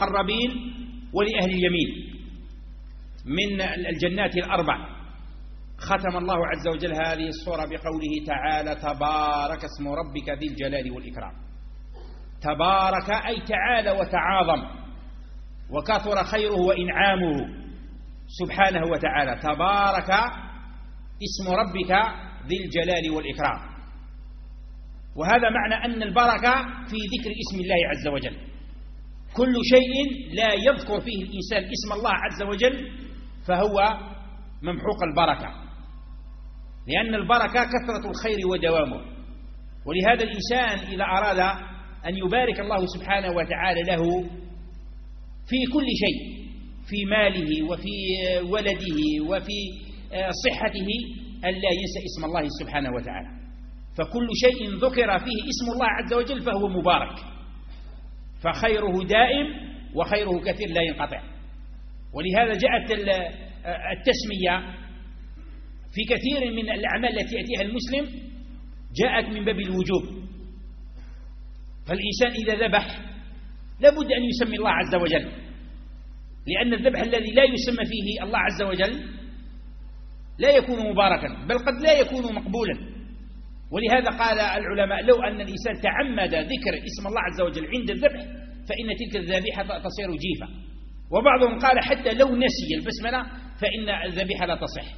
للمقربين ولأهل اليمين من الجنات الأربع، ختم الله عز وجل هذه الصورة بقوله تعالى: تبارك اسم ربك ذي الجلال والإكرام. تبارك أي تعالى وتعاظم وكثر خيره وإنعامه سبحانه وتعالى. تبارك اسم ربك ذي الجلال والإكرام. وهذا معنى أن البركة في ذكر اسم الله عز وجل. كل شيء لا يذكر فيه الإنسان اسم الله عز وجل فهو ممحوق البركة، لأن البركة كثرة الخير ودوامه. ولهذا الإنسان إذا أراد أن يبارك الله سبحانه وتعالى له في كل شيء، في ماله وفي ولده وفي صحته، أن لا ينسى اسم الله سبحانه وتعالى. فكل شيء ذكر فيه اسم الله عز وجل فهو مبارك، فخيره دائم وخيره كثير لا ينقطع. ولهذا جاءت التسمية في كثير من الأعمال التي يأتيها المسلم جاءت من باب الوجوب. فالإنسان إذا ذبح لابد أن يسمي الله عز وجل، لأن الذبح الذي لا يسمى فيه الله عز وجل لا يكون مباركا، بل قد لا يكون مقبولا. ولهذا قال العلماء: لو أن الإنسان تعمد ذكر اسم الله عز وجل عند الذبح فإن تلك الذبيحة تصير جيفة. وبعضهم قال: حتى لو نسي البسملة فإن الذبيحة لا تصح.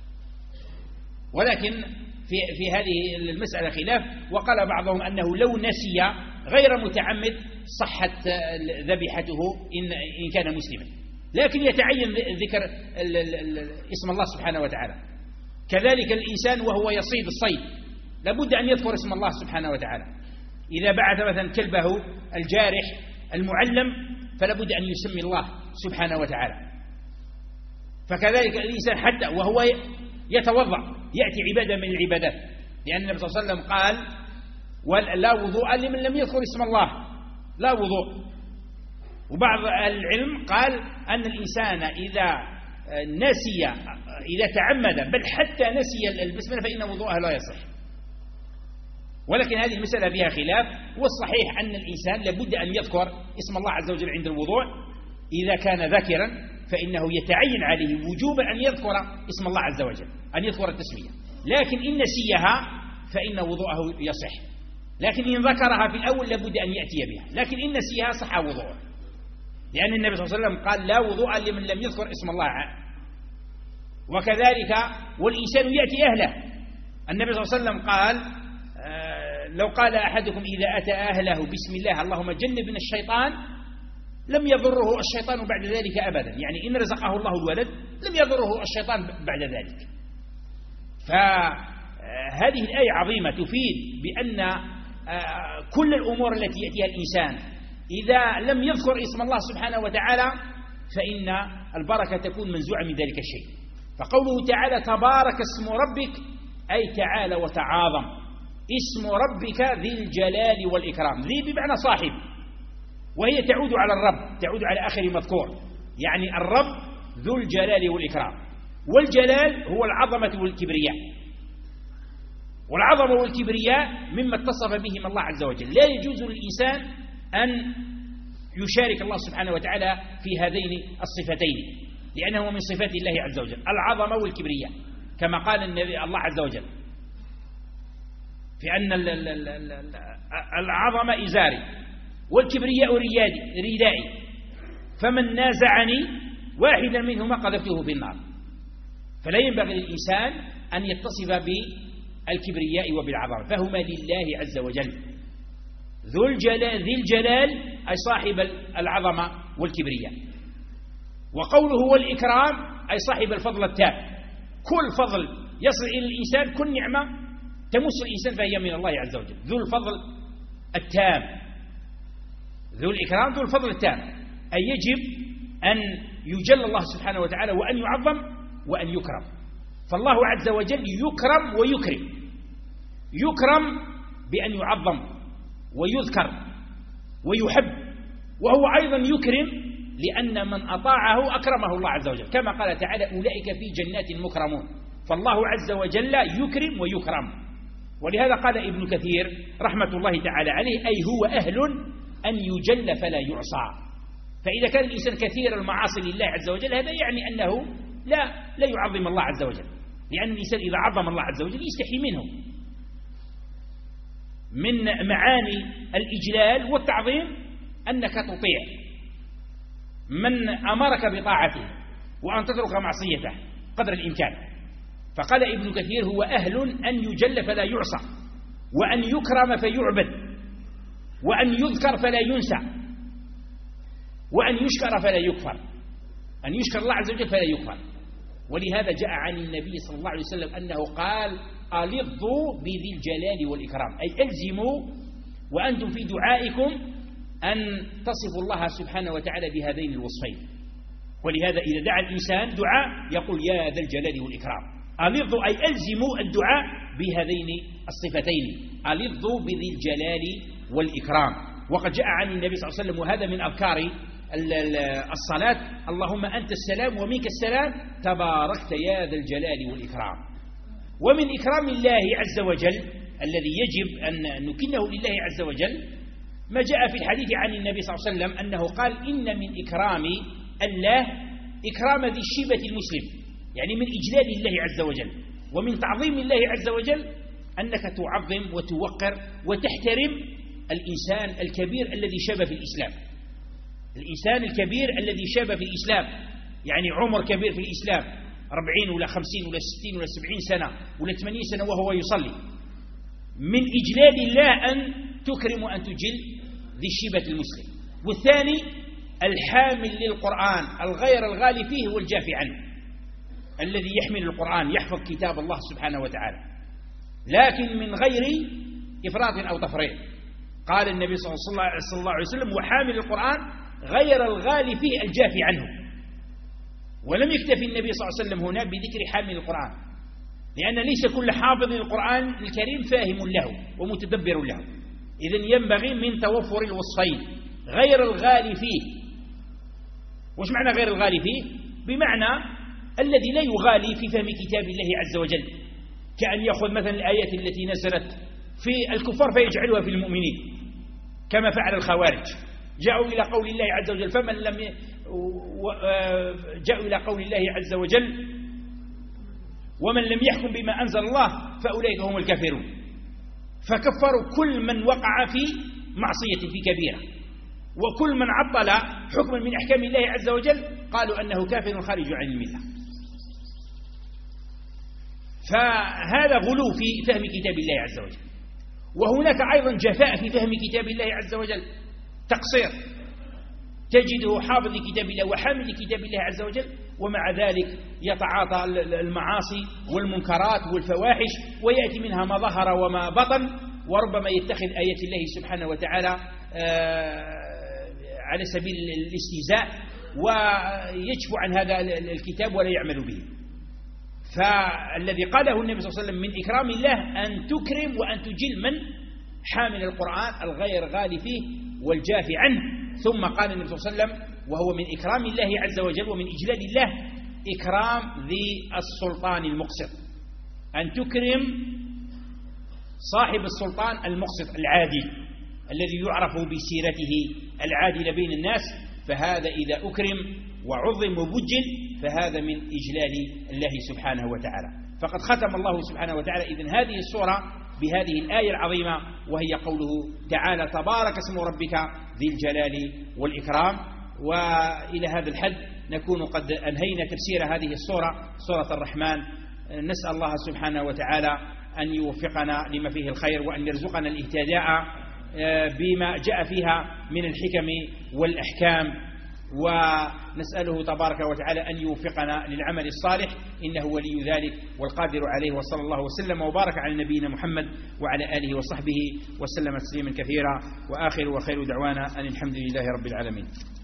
ولكن في في هذه المسألة خلاف، وقال بعضهم أنه لو نسي غير متعمد صحت ذبيحته إن إن كان مسلما، لكن يتعين ذكر اسم الله سبحانه وتعالى. كذلك الإنسان وهو يصيد الصيد لابد أن يذكر اسم الله سبحانه وتعالى. إذا بعث مثلا كلبه الجارح المعلم فلابد أن يسمي الله سبحانه وتعالى. فكذلك الإنسان حتى وهو يتوضأ يأتي عبادة من العبادات، لأن النبي صلى الله عليه وسلم قال: لا وضوء لمن لم يذكر اسم الله، لا وضوء. وبعض العلم قال أن الإنسان إذا نسي إذا تعمد بل حتى نسي البسملة فإن وضوءه لا يصح. ولكن هذه المسألة فيها خلاف، والصحيح أن الإنسان لابد أن يذكر اسم الله عز وجل عند الوضوء. إذا كان ذاكرا فإنه يتعين عليه وجوبا أن يذكر اسم الله عز وجل، أن يذكر التسمية. لكن إن نسيها فإن وضوءه يصح، لكن إن ذكرها في الأول لابد أن يأتي بها، لكن إن نسيها صح وضوءه، لأن النبي صلى الله عليه وسلم قال: لا وضوء لمن لم يذكر اسم الله. وكذلك والإنسان يأتي أهله. النبي صلى الله عليه وسلم قال: لو قال أحدكم إذا أتى أهله بسم الله اللهم جنبنا الشيطان لم يضره الشيطان بعد ذلك أبدا. يعني إن رزقه الله الولد لم يضره الشيطان بعد ذلك. فهذه الآية عظيمة تفيد بأن كل الأمور التي يأتيها الإنسان إذا لم يذكر اسم الله سبحانه وتعالى فإن البركة تكون منزوعة من ذلك الشيء. فقوله تعالى: تبارك اسم ربك أي تعالى وتعاظم اسم ربك ذي الجلال والإكرام. ذي بمعنى صاحب، وهي تعود على الرب، تعود على آخر مذكور، يعني الرب ذو الجلال والإكرام. والجلال هو العظمة والكبرياء، والعظمة والكبرياء مما اتصف بهم الله عز وجل. لا يجوز للإنسان أن يشارك الله سبحانه وتعالى في هذين الصفتين، لأنه من صفات الله عز وجل العظمة والكبرياء، كما قال النبي الله عز وجل في أن العظمة إزاري والكبرياء ردائي، فمن نازعني واحدا منهما قذفته في النار. فلا ينبغي للإنسان أن يتصف بالكبرياء وبالعظمة، فهما لله عز وجل. ذو الجلال ذي الجلال أي صاحب العظمة والكبرياء. وقوله والإكرام أي صاحب الفضل التام. كل فضل يصل إلى الإنسان، كل نعمة تمس الإنسان فهي من الله عز وجل. ذو الفضل التام، ذو الإكرام ذو الفضل التام، أي يجب أن يجل الله سبحانه وتعالى وأن يعظم وأن يكرم. فالله عز وجل يكرم ويكرم. يكرم بأن يعظم ويذكر ويحب، وهو أيضا يكرم لأن من أطاعه أكرمه الله عز وجل، كما قال تعالى: أولئك في جنات مكرمون. فالله عز وجل يكرم ويكرم. ولهذا قال ابن كثير رحمة الله تعالى عليه: أي هو أهل أن يجل فلا يعصى. فإذا كان الإنسان كثير المعاصي لله عز وجل هذا يعني أنه لا لا يعظم الله عز وجل، لأن الإنسان إذا عظم الله عز وجل يستحي منه. من معاني الإجلال والتعظيم أنك تطيع من أمرك بطاعته وأن تترك معصيته قدر الإمكان. فقال ابن كثير: هو أهل أن يجل فلا يعصى، وأن يكرم فيعبد، وأن يذكر فلا ينسى، وأن يشكر فلا يكفر. أن يشكر الله عز وجل فلا يكفر. ولهذا جاء عن النبي صلى الله عليه وسلم أنه قال: ألظوا بذي الجلال والإكرام، أي ألزموا وأنتم في دعائكم أن تصفوا الله سبحانه وتعالى بهذين الوصفين. ولهذا إذا دعا الإنسان دعاء يقول: يا ذا الجلال والإكرام. ألظوا أي ألزموا الدعاء بهذين الصفتين، ألظوا بذي الجلال والإكرام. وقد جاء عن النبي صلى الله عليه وسلم، وهذا من أذكار الصلاة: اللهم أنت السلام ومنك السلام تباركت يا ذا الجلال والإكرام. ومن إكرام الله عز وجل الذي يجب أن نكنه لله عز وجل ما جاء في الحديث عن النبي صلى الله عليه وسلم أنه قال: إن من إكرام الله إكرام ذي الشيبة المسلم، يعني من إجلال الله عز وجل ومن تعظيم الله عز وجل أنك تعظم وتوقر وتحترم الإنسان الكبير الذي شاب في الإسلام. الإنسان الكبير الذي شاب في الإسلام، يعني عمر كبير في الإسلام، أربعين ولا خمسين ولا ستين ولا سبعين سنة ولا ثمانين سنة وهو يصلي. من إجلال الله أن تكرم وأن تجل ذي الشيبة المسلم. والثاني الحامل للقرآن الغير الغالي فيه والجافي عنه، الذي يحمل القرآن يحفظ كتاب الله سبحانه وتعالى، لكن من غير إفراط أو تفريط. قال النبي صلى الله عليه وسلم: وحامل القرآن غير الغالي فيه الجافي عنه. ولم يكتفي النبي صلى الله عليه وسلم هنا بذكر حامل القرآن، لأن ليس كل حافظ للقرآن الكريم فاهم له ومتدبر له. إذن ينبغي من توفر الوصفين: غير الغالي فيه. وش معنى غير الغالي فيه؟ بمعنى الذي لا يغالي في فهم كتاب الله عز وجل، كأن يأخذ مثلا الآيات التي نزلت في الكفار فيجعلها في المؤمنين كما فعل الخوارج. جاءوا إلى قول الله عز وجل فمن لم ي... جاءوا إلى قول الله عز وجل: ومن لم يحكم بما أنزل الله فأولئك هم الكافرون. فكفروا كل من وقع في معصية في كبيرة، وكل من عطل حكما من أحكام الله عز وجل قالوا أنه كافر خارج عن الملة. فهذا غلو في فهم كتاب الله عز وجل. وهناك أيضا جفاء في فهم كتاب الله عز وجل، تقصير. تجده حافظ لكتاب الله وحامل لكتاب الله عز وجل، ومع ذلك يتعاطى المعاصي والمنكرات والفواحش، ويأتي منها ما ظهر وما بطن، وربما يتخذ آيات الله سبحانه وتعالى على سبيل الاستهزاء، ويجفو عن هذا الكتاب ولا يعمل به. فالذي قاله النبي صلى الله عليه وسلم: من إكرام الله أن تكرم وأن تجل من حامل القرآن الغير غالي فيه والجافي عنه. ثم قال النبي صلى الله عليه وسلم: وهو من إكرام الله عز وجل ومن إجلال الله إكرام ذي السلطان المقسط، أن تكرم صاحب السلطان المقسط العادل الذي يعرف بسيرته العادلة بين الناس. فهذا إذا أكرم وعظم وبجل فهذا من إجلال الله سبحانه وتعالى. فقد ختم الله سبحانه وتعالى إذن هذه السورة بهذه الآية العظيمة، وهي قوله تعالى: تبارك اسم ربك ذي الجلال والإكرام. وإلى هذا الحد نكون قد أنهينا تفسير هذه السورة، سورة الرحمن. نسأل الله سبحانه وتعالى أن يوفقنا لما فيه الخير، وأن يرزقنا الاهتداء بما جاء فيها من الحكم والأحكام، ونسأله تبارك وتعالى أن يوفقنا للعمل الصالح، إنه ولي ذلك والقادر عليه. وصلى الله وسلم وبارك على نبينا محمد وعلى آله وصحبه وسلم تسليما كثيرا. وآخر وخير دعوانا أن الحمد لله رب العالمين.